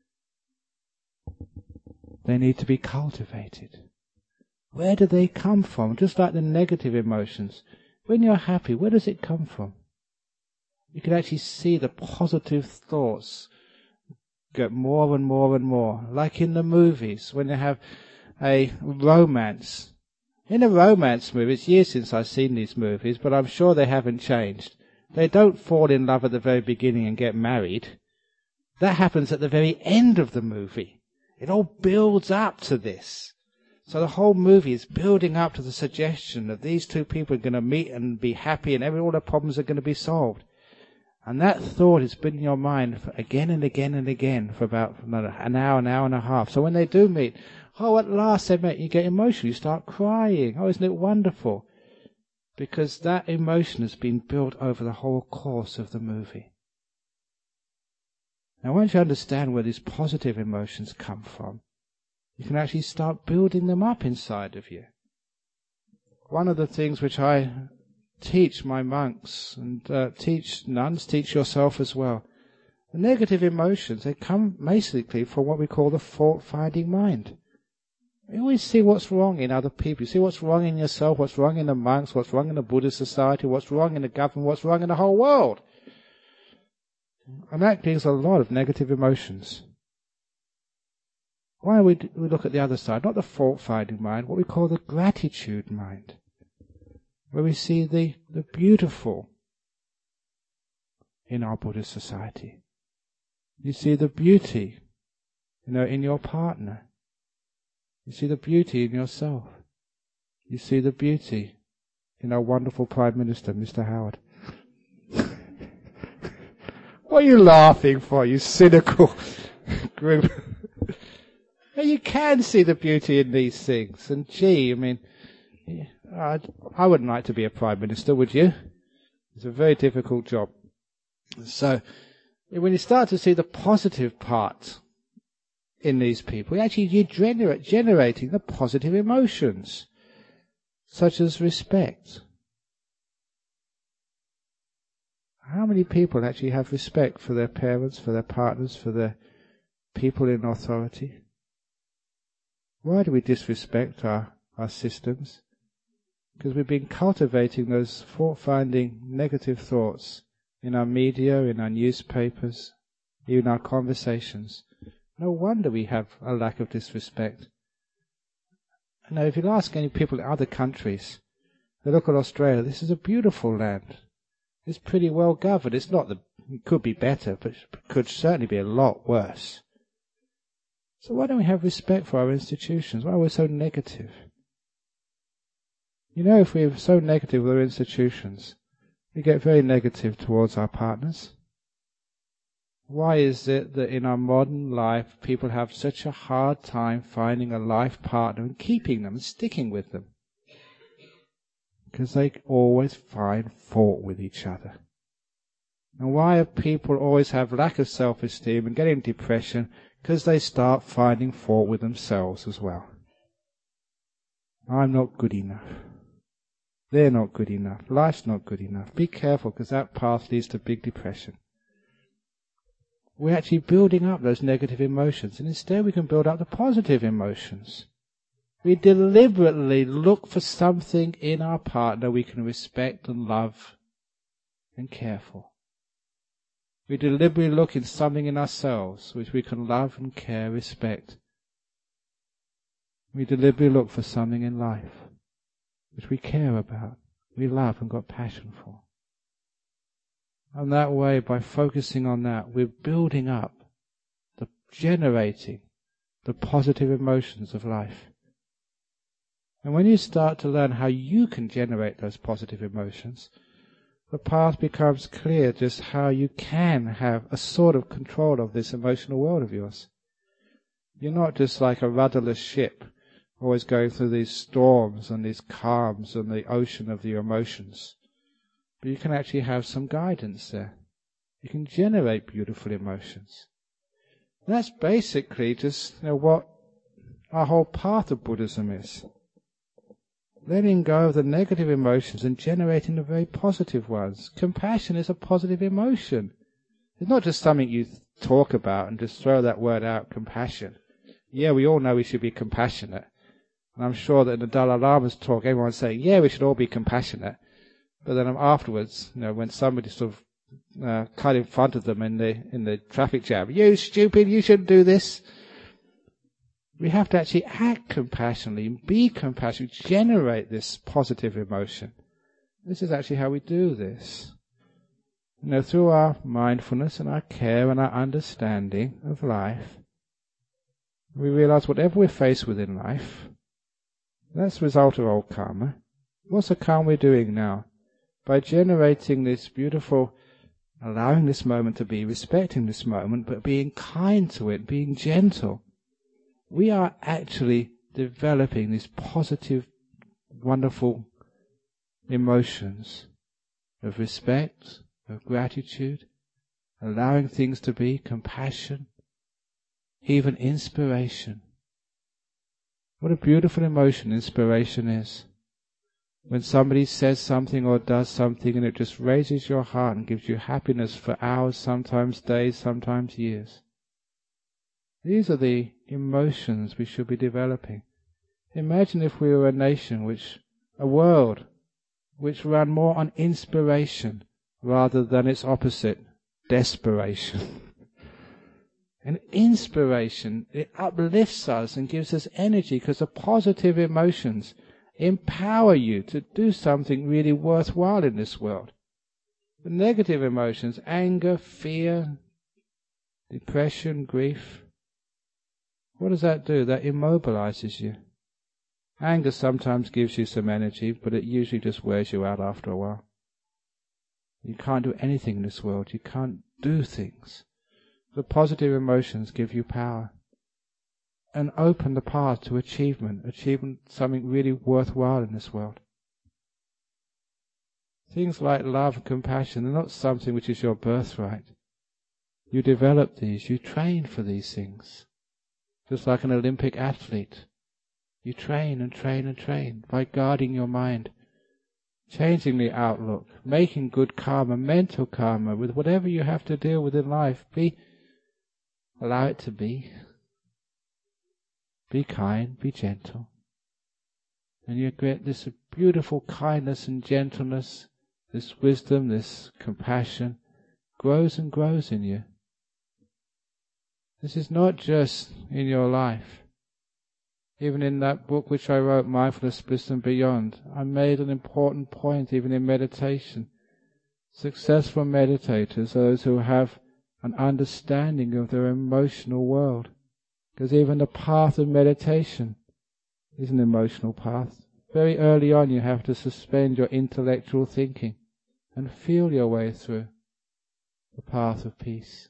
They need to be cultivated. Where do they come from? Just like the negative emotions. When you're happy, where does it come from? You can actually see the positive thoughts get more and more and more. Like in the movies, when you have a romance. In a romance movie, it's years since I've seen these movies, but I'm sure they haven't changed. They don't fall in love at the very beginning and get married. That happens at the very end of the movie. It all builds up to this. So the whole movie is building up to the suggestion that these two people are going to meet and be happy and every, all their problems are going to be solved. And that thought has been in your mind for again and again and again for about an hour, an hour and a half. So when they do meet, oh, at last they met, you get emotional, you start crying. Oh, isn't it wonderful? Because that emotion has been built over the whole course of the movie. Now once you understand where these positive emotions come from, you can actually start building them up inside of you. One of the things which I teach my monks and uh, teach nuns, teach yourself as well, the negative emotions, they come basically from what we call the fault-finding mind. You always see what's wrong in other people. You see what's wrong in yourself, what's wrong in the monks, what's wrong in the Buddhist society, what's wrong in the government, what's wrong in the whole world. And that gives a lot of negative emotions. Why don't we, we look at the other side, not the fault-finding mind, what we call the gratitude mind, where we see the, the beautiful in our Buddhist society. You see the beauty, you know, in your partner. You see the beauty in yourself. You see the beauty in our wonderful Prime Minister, Mister Howard. What are you laughing for, you cynical group? You can see the beauty in these things. And gee, I mean, I'd, I wouldn't like to be a Prime Minister, would you? It's a very difficult job. So, when you start to see the positive part in these people, actually you're generate, generating the positive emotions, such as respect. How many people actually have respect for their parents, for their partners, for their people in authority? Why do we disrespect our, our systems? Because we've been cultivating those fault-finding negative thoughts in our media, in our newspapers, even our conversations. No wonder we have a lack of disrespect. You know, if you ask any people in other countries, they look at Australia, this is a beautiful land. It's pretty well governed. It's not the, it could be better, but it could certainly be a lot worse. So why don't we have respect for our institutions? Why are we so negative? You know, if we're so negative with our institutions, we get very negative towards our partners. Why is it that in our modern life people have such a hard time finding a life partner and keeping them and sticking with them? Because they always find fault with each other. And why do people always have lack of self-esteem and get in depression? Because they start finding fault with themselves as well. I'm not good enough. They're not good enough. Life's not good enough. Be careful, because that path leads to big depression. We're actually building up those negative emotions, and instead we can build up the positive emotions. We deliberately look for something in our partner we can respect and love and care for. We deliberately look in something in ourselves which we can love and care, respect. We deliberately look for something in life which we care about, we love and got passion for. And that way, by focusing on that, we're building up, the generating the positive emotions of life. And when you start to learn how you can generate those positive emotions, the path becomes clear just how you can have a sort of control of this emotional world of yours. You're not just like a rudderless ship, always going through these storms and these calms and the ocean of your emotions. But you can actually have some guidance there. You can generate beautiful emotions. And that's basically just, you know, what our whole path of Buddhism is. Letting go of the negative emotions and generating the very positive ones. Compassion is a positive emotion. It's not just something you talk about and just throw that word out, compassion. Yeah, we all know we should be compassionate. And I'm sure that in the Dalai Lama's talk, everyone's saying, yeah, we should all be compassionate. But then afterwards, you know, when somebody sort of uh, cut in front of them in the in the traffic jam, you stupid, you shouldn't do this. We have to actually act compassionately, be compassionate, generate this positive emotion. This is actually how we do this. You know, through our mindfulness and our care and our understanding of life, we realize whatever we're faced with in life, that's the result of old karma. What's the karma we're doing now? By generating this beautiful, allowing this moment to be, respecting this moment, but being kind to it, being gentle, we are actually developing these positive, wonderful emotions of respect, of gratitude, allowing things to be, compassion, even inspiration. What a beautiful emotion inspiration is. When somebody says something or does something and it just raises your heart and gives you happiness for hours, sometimes days, sometimes years. These are the emotions we should be developing. Imagine if we were a nation, which, a world, which ran more on inspiration rather than its opposite, desperation. And inspiration, it uplifts us and gives us energy because the positive emotions empower you to do something really worthwhile in this world. The negative emotions, anger, fear, depression, grief, what does that do? That immobilizes you. Anger sometimes gives you some energy, but it usually just wears you out after a while. You can't do anything in this world. You can't do things. The positive emotions give you power and open the path to achievement, achievement something really worthwhile in this world. Things like love and compassion are not something which is your birthright. You develop these, you train for these things. Just like an Olympic athlete. You train and train and train by guarding your mind, changing the outlook, making good karma, mental karma, with whatever you have to deal with in life. Be, allow it to be. Be kind, be gentle. And you get this beautiful kindness and gentleness, this wisdom, this compassion, grows and grows in you. This is not just in your life. Even in that book which I wrote, Mindfulness, Bliss and Beyond, I made an important point even in meditation. Successful meditators are those who have an understanding of their emotional world. Because even the path of meditation is an emotional path. Very early on you have to suspend your intellectual thinking and feel your way through the path of peace.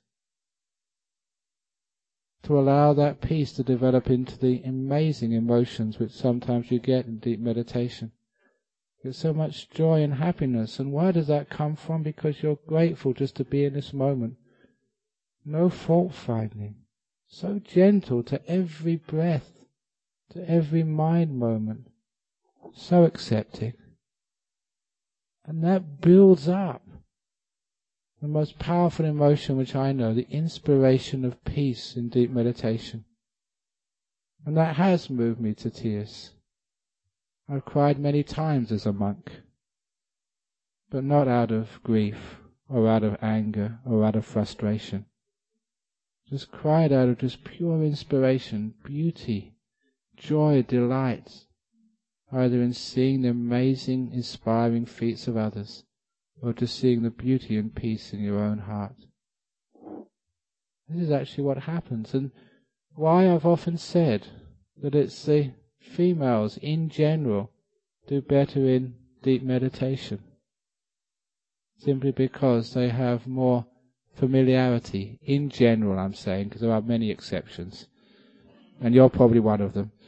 To allow that peace to develop into the amazing emotions which sometimes you get in deep meditation. There's so much joy and happiness. And where does that come from? Because you're grateful just to be in this moment. No fault finding. So gentle to every breath, to every mind moment. So accepting. And that builds up the most powerful emotion which I know, the inspiration of peace in deep meditation. And that has moved me to tears. I've cried many times as a monk, but not out of grief or out of anger or out of frustration. Just cried out of just pure inspiration, beauty, joy, delight, either in seeing the amazing, inspiring feats of others, or just seeing the beauty and peace in your own heart. This is actually what happens, and why I've often said that it's the females in general do better in deep meditation, simply because they have more familiarity, in general I'm saying, because there are many exceptions, and you're probably one of them.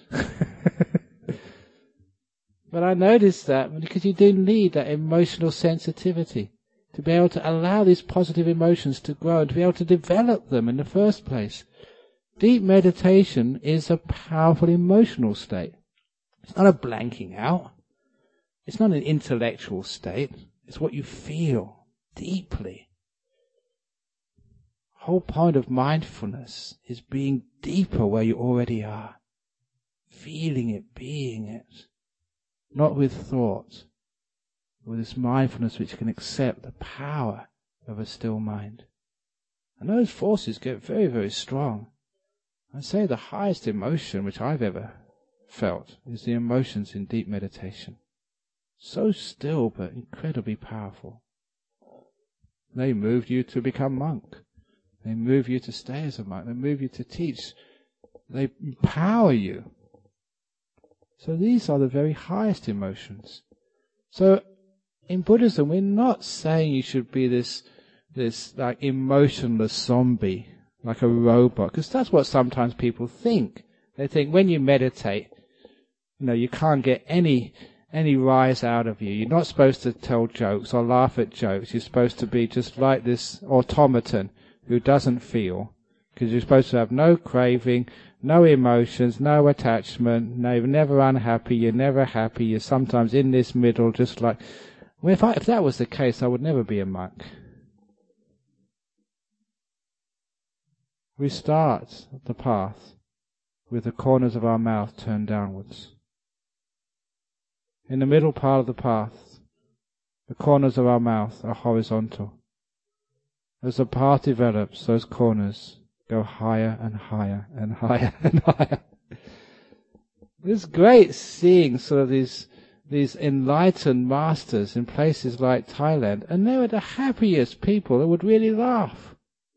But I noticed that because you do need that emotional sensitivity to be able to allow these positive emotions to grow and to be able to develop them in the first place. Deep meditation is a powerful emotional state. It's not a blanking out. It's not an intellectual state. It's what you feel deeply. The whole point of mindfulness is being deeper where you already are. Feeling it, being it. Not with thought, but with this mindfulness which can accept the power of a still mind. And those forces get very, very strong. I say the highest emotion which I've ever felt is the emotions in deep meditation. So still, but incredibly powerful. They move you to become monk. They move you to stay as a monk. They move you to teach. They empower you. So these are the very highest emotions. So in Buddhism, we're not saying you should be this, this like emotionless zombie, like a robot, because that's what sometimes people think. They think when you meditate, you know, you can't get any any rise out of you. You're not supposed to tell jokes or laugh at jokes. You're supposed to be just like this automaton who doesn't feel, because you're supposed to have no craving, no emotions, no attachment, no, you're never unhappy, you're never happy, you're sometimes in this middle, just like... Well, if, I, if that was the case, I would never be a monk. We start the path with the corners of our mouth turned downwards. In the middle part of the path, the corners of our mouth are horizontal. As the path develops, those corners go higher and higher and higher and higher. It's great seeing sort of these these enlightened masters in places like Thailand, and they were the happiest people that would really laugh.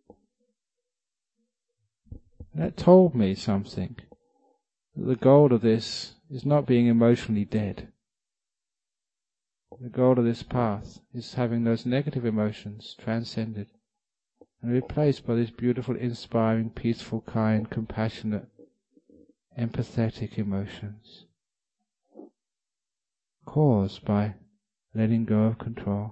That told me something. That the goal of this is not being emotionally dead. The goal of this path is having those negative emotions transcended and replaced by these beautiful, inspiring, peaceful, kind, compassionate, empathetic emotions, caused by letting go of control,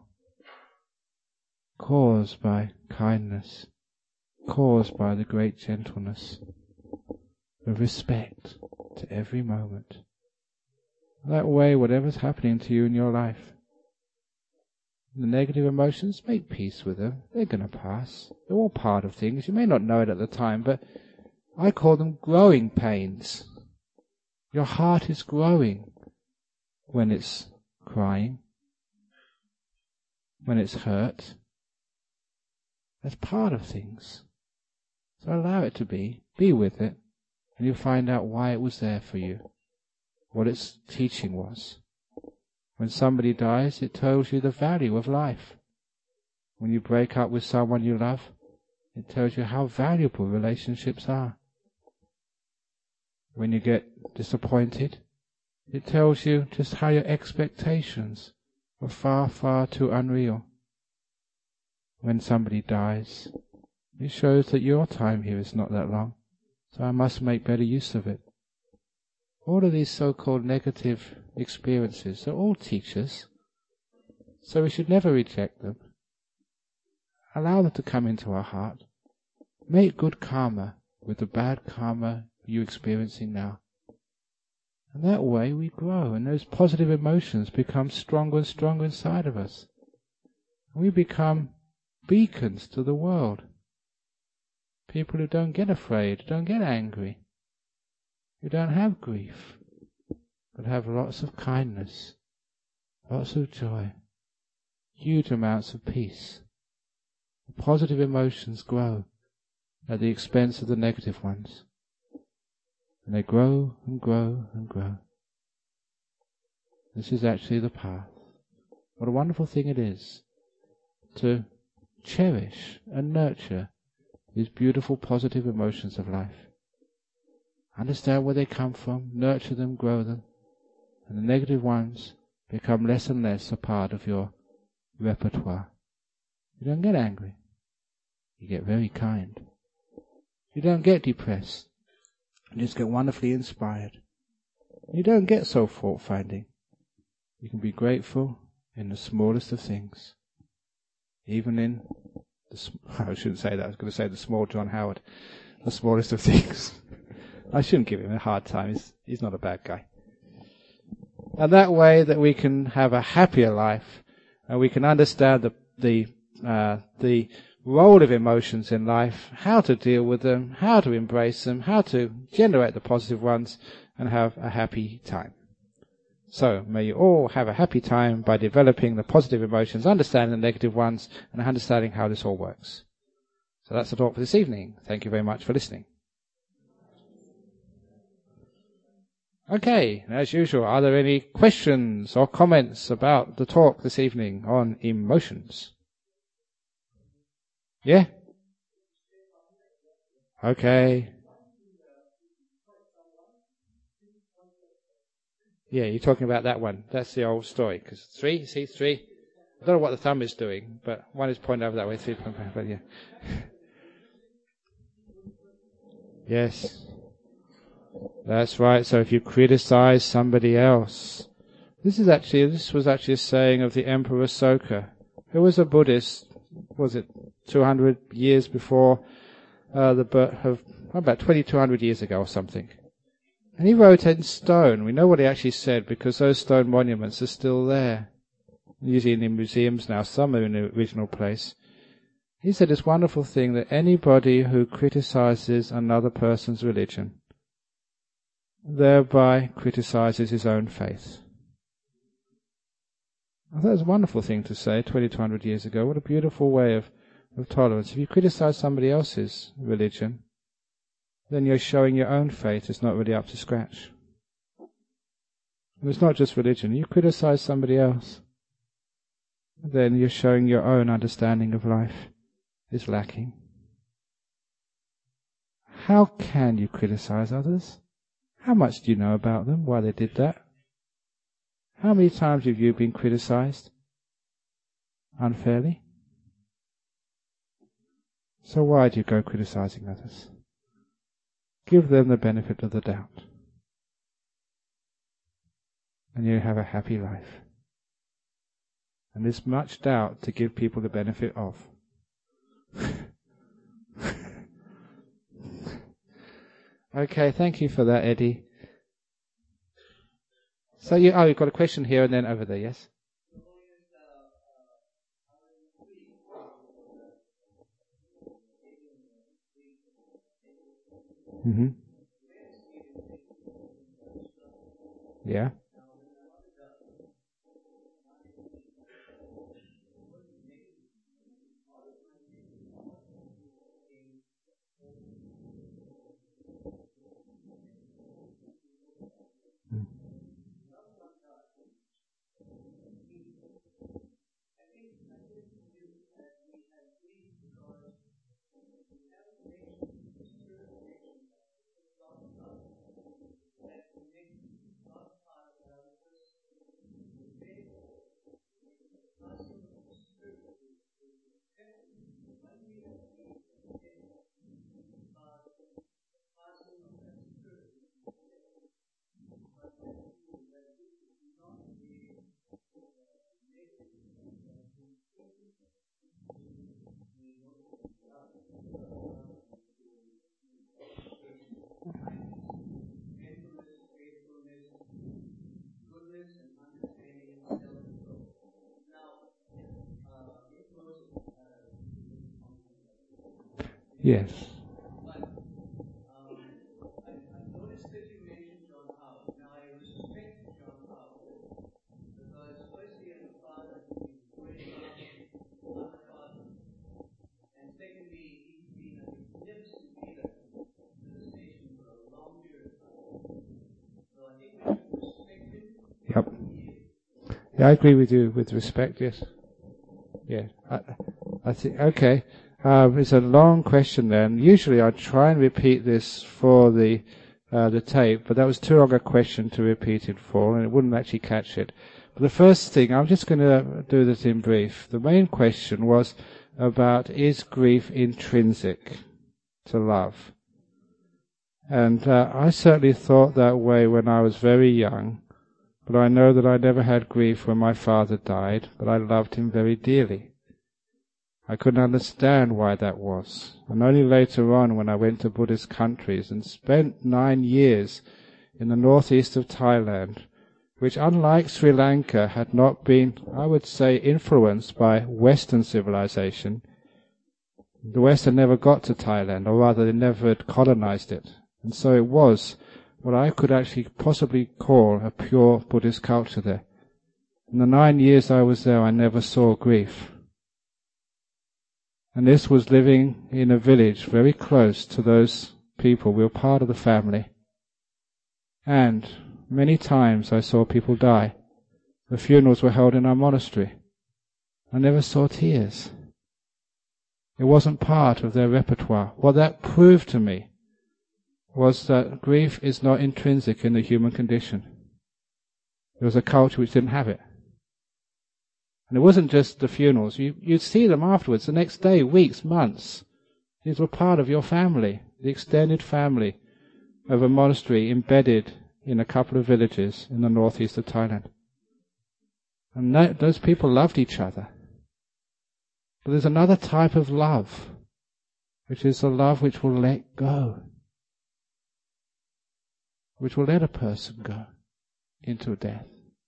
caused by kindness, caused by the great gentleness, the respect to every moment. That way, whatever's happening to you in your life, the negative emotions, make peace with them. They're going to pass. They're all part of things. You may not know it at the time, but I call them growing pains. Your heart is growing when it's crying, when it's hurt. That's part of things. So allow it to be. Be with it. And you'll find out why it was there for you. What its teaching was. When somebody dies, it tells you the value of life. When you break up with someone you love, it tells you how valuable relationships are. When you get disappointed, it tells you just how your expectations were far, far too unreal. When somebody dies, it shows that your time here is not that long, so I must make better use of it. All of these so-called negative experiences are all teachers, so we should never reject them. Allow them to come into our heart. Make good karma with the bad karma you're experiencing now. And that way we grow, and those positive emotions become stronger and stronger inside of us. And we become beacons to the world. People who don't get afraid, don't get angry, who don't have grief, but have lots of kindness, lots of joy, huge amounts of peace. The positive emotions grow at the expense of the negative ones. And they grow and grow and grow. This is actually the path. What a wonderful thing it is to cherish and nurture these beautiful positive emotions of life. Understand where they come from, nurture them, grow them, and the negative ones become less and less a part of your repertoire. You don't get angry. You get very kind. You don't get depressed. You just get wonderfully inspired. You don't get so fault-finding. You can be grateful in the smallest of things. Even in, the sm- I shouldn't say that, I was going to say the small John Howard. The smallest of things. I shouldn't give him a hard time. He's, he's not a bad guy. And that way that we can have a happier life, and we can understand the the uh, the role of emotions in life, how to deal with them, how to embrace them, how to generate the positive ones, and have a happy time. So may you all have a happy time by developing the positive emotions, understanding the negative ones, and understanding how this all works. So that's the talk for this evening. Thank you very much for listening. Okay, as usual, are there any questions or comments about the talk this evening on emotions? Yeah? Okay. Yeah, you're talking about that one. That's the old story. Because three, see, three. I don't know what the thumb is doing, but one is pointing over that way, three pointing back, but yeah. Yes. That's right. So if you criticize somebody else, This is actually, this was actually a saying of the Emperor Asoka, who was a Buddhist, was it two hundred years before uh, the birth of, about twenty-two hundred years ago or something. And he wrote it in stone. We know what he actually said because those stone monuments are still there. Usually in museums now, some are in the original place. He said this wonderful thing that anybody who criticizes another person's religion thereby criticizes his own faith. I thought it was a wonderful thing to say twenty-two hundred years ago. What a beautiful way of, of tolerance. If you criticize somebody else's religion, then you're showing your own faith is not really up to scratch. And it's not just religion. You criticize somebody else, then you're showing your own understanding of life is lacking. How can you criticize others? How much do you know about them, why they did that? How many times have you been criticized unfairly? So why do you go criticizing others? Give them the benefit of the doubt, and you have a happy life. And there's much doubt to give people the benefit of. Okay, thank you for that, Eddie. So you, oh, you've got a question here and then over there, yes? Mm-hmm. Yeah. Yes. But um, I, I noticed that you mentioned John Howard. Now, I respect John Howard because, firstly, as a father, he's very unfatherly. And secondly, he's been a magnificent leader to this nation for a long period of time. So I think we should respect him. Yep. Yeah, I agree with you with respect, yes. Yeah. I, I think, okay. Um, it's a long question then. Usually I try and repeat this for the uh, the tape, but that was too long a question to repeat it for, and it wouldn't actually catch it. But the first thing, I'm just going to do this in brief. The main question was about, is grief intrinsic to love? And uh, I certainly thought that way when I was very young, but I know that I never had grief when my father died, but I loved him very dearly. I couldn't understand why that was. And only later on, when I went to Buddhist countries and spent nine years in the northeast of Thailand, which unlike Sri Lanka had not been, I would say, influenced by Western civilization. The West had never got to Thailand, or rather they never had colonized it. And so it was what I could actually possibly call a pure Buddhist culture there. In the nine years I was there, I never saw grief. And this was living in a village very close to those people. We were part of the family. And many times I saw people die. The funerals were held in our monastery. I never saw tears. It wasn't part of their repertoire. What that proved to me was that grief is not intrinsic in the human condition. There was a culture which didn't have it. And it wasn't just the funerals. You, you'd see them afterwards, the next day, weeks, months. These were part of your family, the extended family of a monastery embedded in a couple of villages in the northeast of Thailand. And that, those people loved each other. But there's another type of love, which is the love which will let go, which will let a person go into death.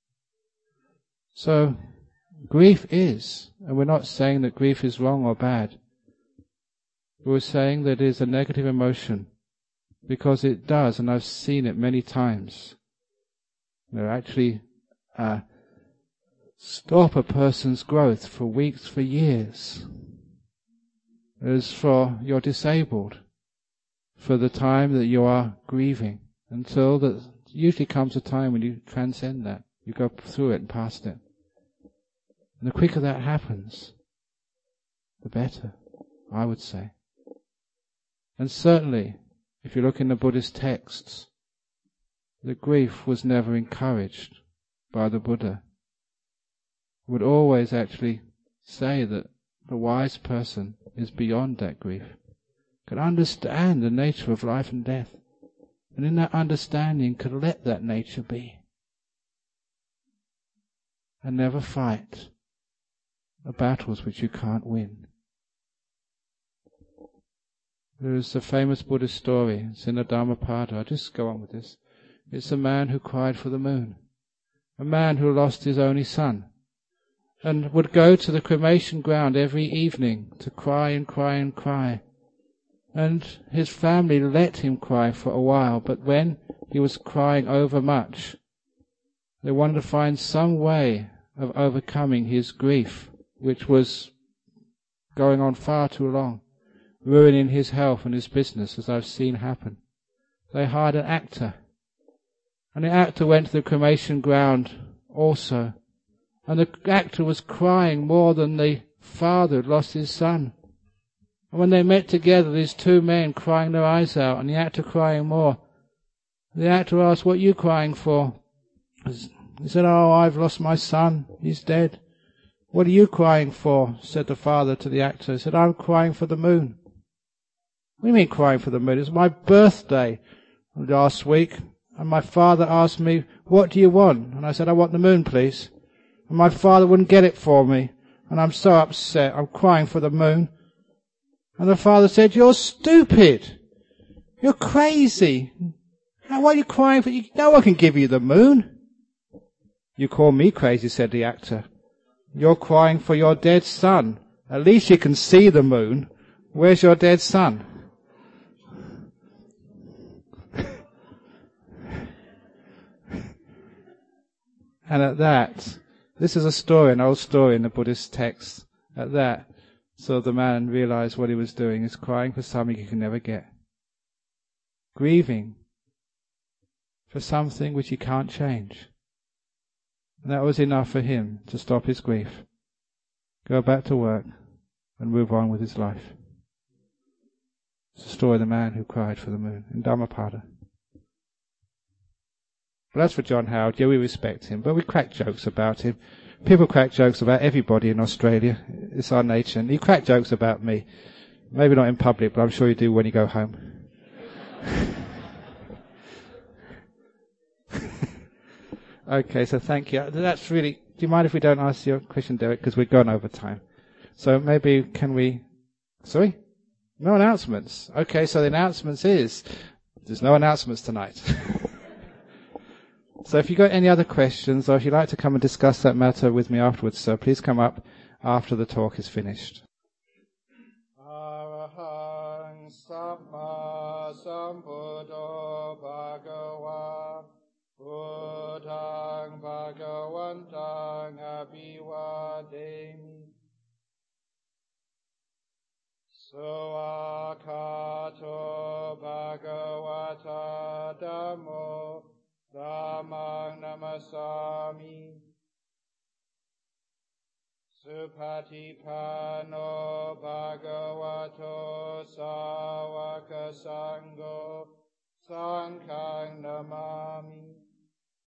So, grief is, and we're not saying that grief is wrong or bad, we're saying that it is a negative emotion, because it does, and I've seen it many times, you know, actually uh, stop a person's growth for weeks, for years. As for you're disabled for the time that you are grieving, until that usually comes a time when you transcend that, you go through it and past it. And the quicker that happens, the better, I would say. And certainly, if you look in the Buddhist texts, the grief was never encouraged by the Buddha. He would always actually say that the wise person is beyond that grief, can understand the nature of life and death, and in that understanding could let that nature be, and never fight the battles which you can't win. There is a famous Buddhist story, it's in the Dhammapada, I'll just go on with this. It's a man who cried for the moon, a man who lost his only son, and would go to the cremation ground every evening to cry and cry and cry. And his family let him cry for a while, but when he was crying overmuch, they wanted to find some way of overcoming his grief, which was going on far too long, ruining his health and his business, as I've seen happen. They hired an actor, and the actor went to the cremation ground also, and the actor was crying more than the father had lost his son. And when they met together, these two men crying their eyes out, and the actor crying more, the actor asked, "What are you crying for?" He said, "Oh, I've lost my son, he's dead." "What are you crying for?" said the father to the actor. He said, "I'm crying for the moon." "What do you mean crying for the moon? It's my birthday last week, and my father asked me, 'What do you want?' And I said, 'I want the moon, please.' And my father wouldn't get it for me, and I'm so upset. I'm crying for the moon." And the father said, "You're stupid. You're crazy. How, what are you crying for? No one can give you the moon." "You call me crazy," said the actor. "You're crying for your dead son. At least you can see the moon. Where's your dead son?" And at that, this is a story, an old story in the Buddhist text. At that, so the man realized what he was doing is crying for something he can never get. Grieving for something which he can't change. And that was enough for him to stop his grief, go back to work, and move on with his life. It's the story of the man who cried for the moon in Dhammapada. But as for John Howard, yeah, we respect him, but we crack jokes about him. People crack jokes about everybody in Australia. It's our nature. And you crack jokes about me. Maybe not in public, but I'm sure you do when you go home. Okay, so thank you. That's really... Do you mind if we don't ask your question, Derek? Because we've gone over time. So maybe can we... Sorry? No announcements. Okay, so the announcements is... There's no announcements tonight. So if you've got any other questions, or if you'd like to come and discuss that matter with me afterwards, sir, please come up after the talk is finished. Arahang Samma Sambuddho Bhagava Buddhang Bhagavantang Abhivademi Soakato Bhagavata Dhammo Dhammang namasami Supatipano Bhagavato Sāvaka Sangho Sanghang namami.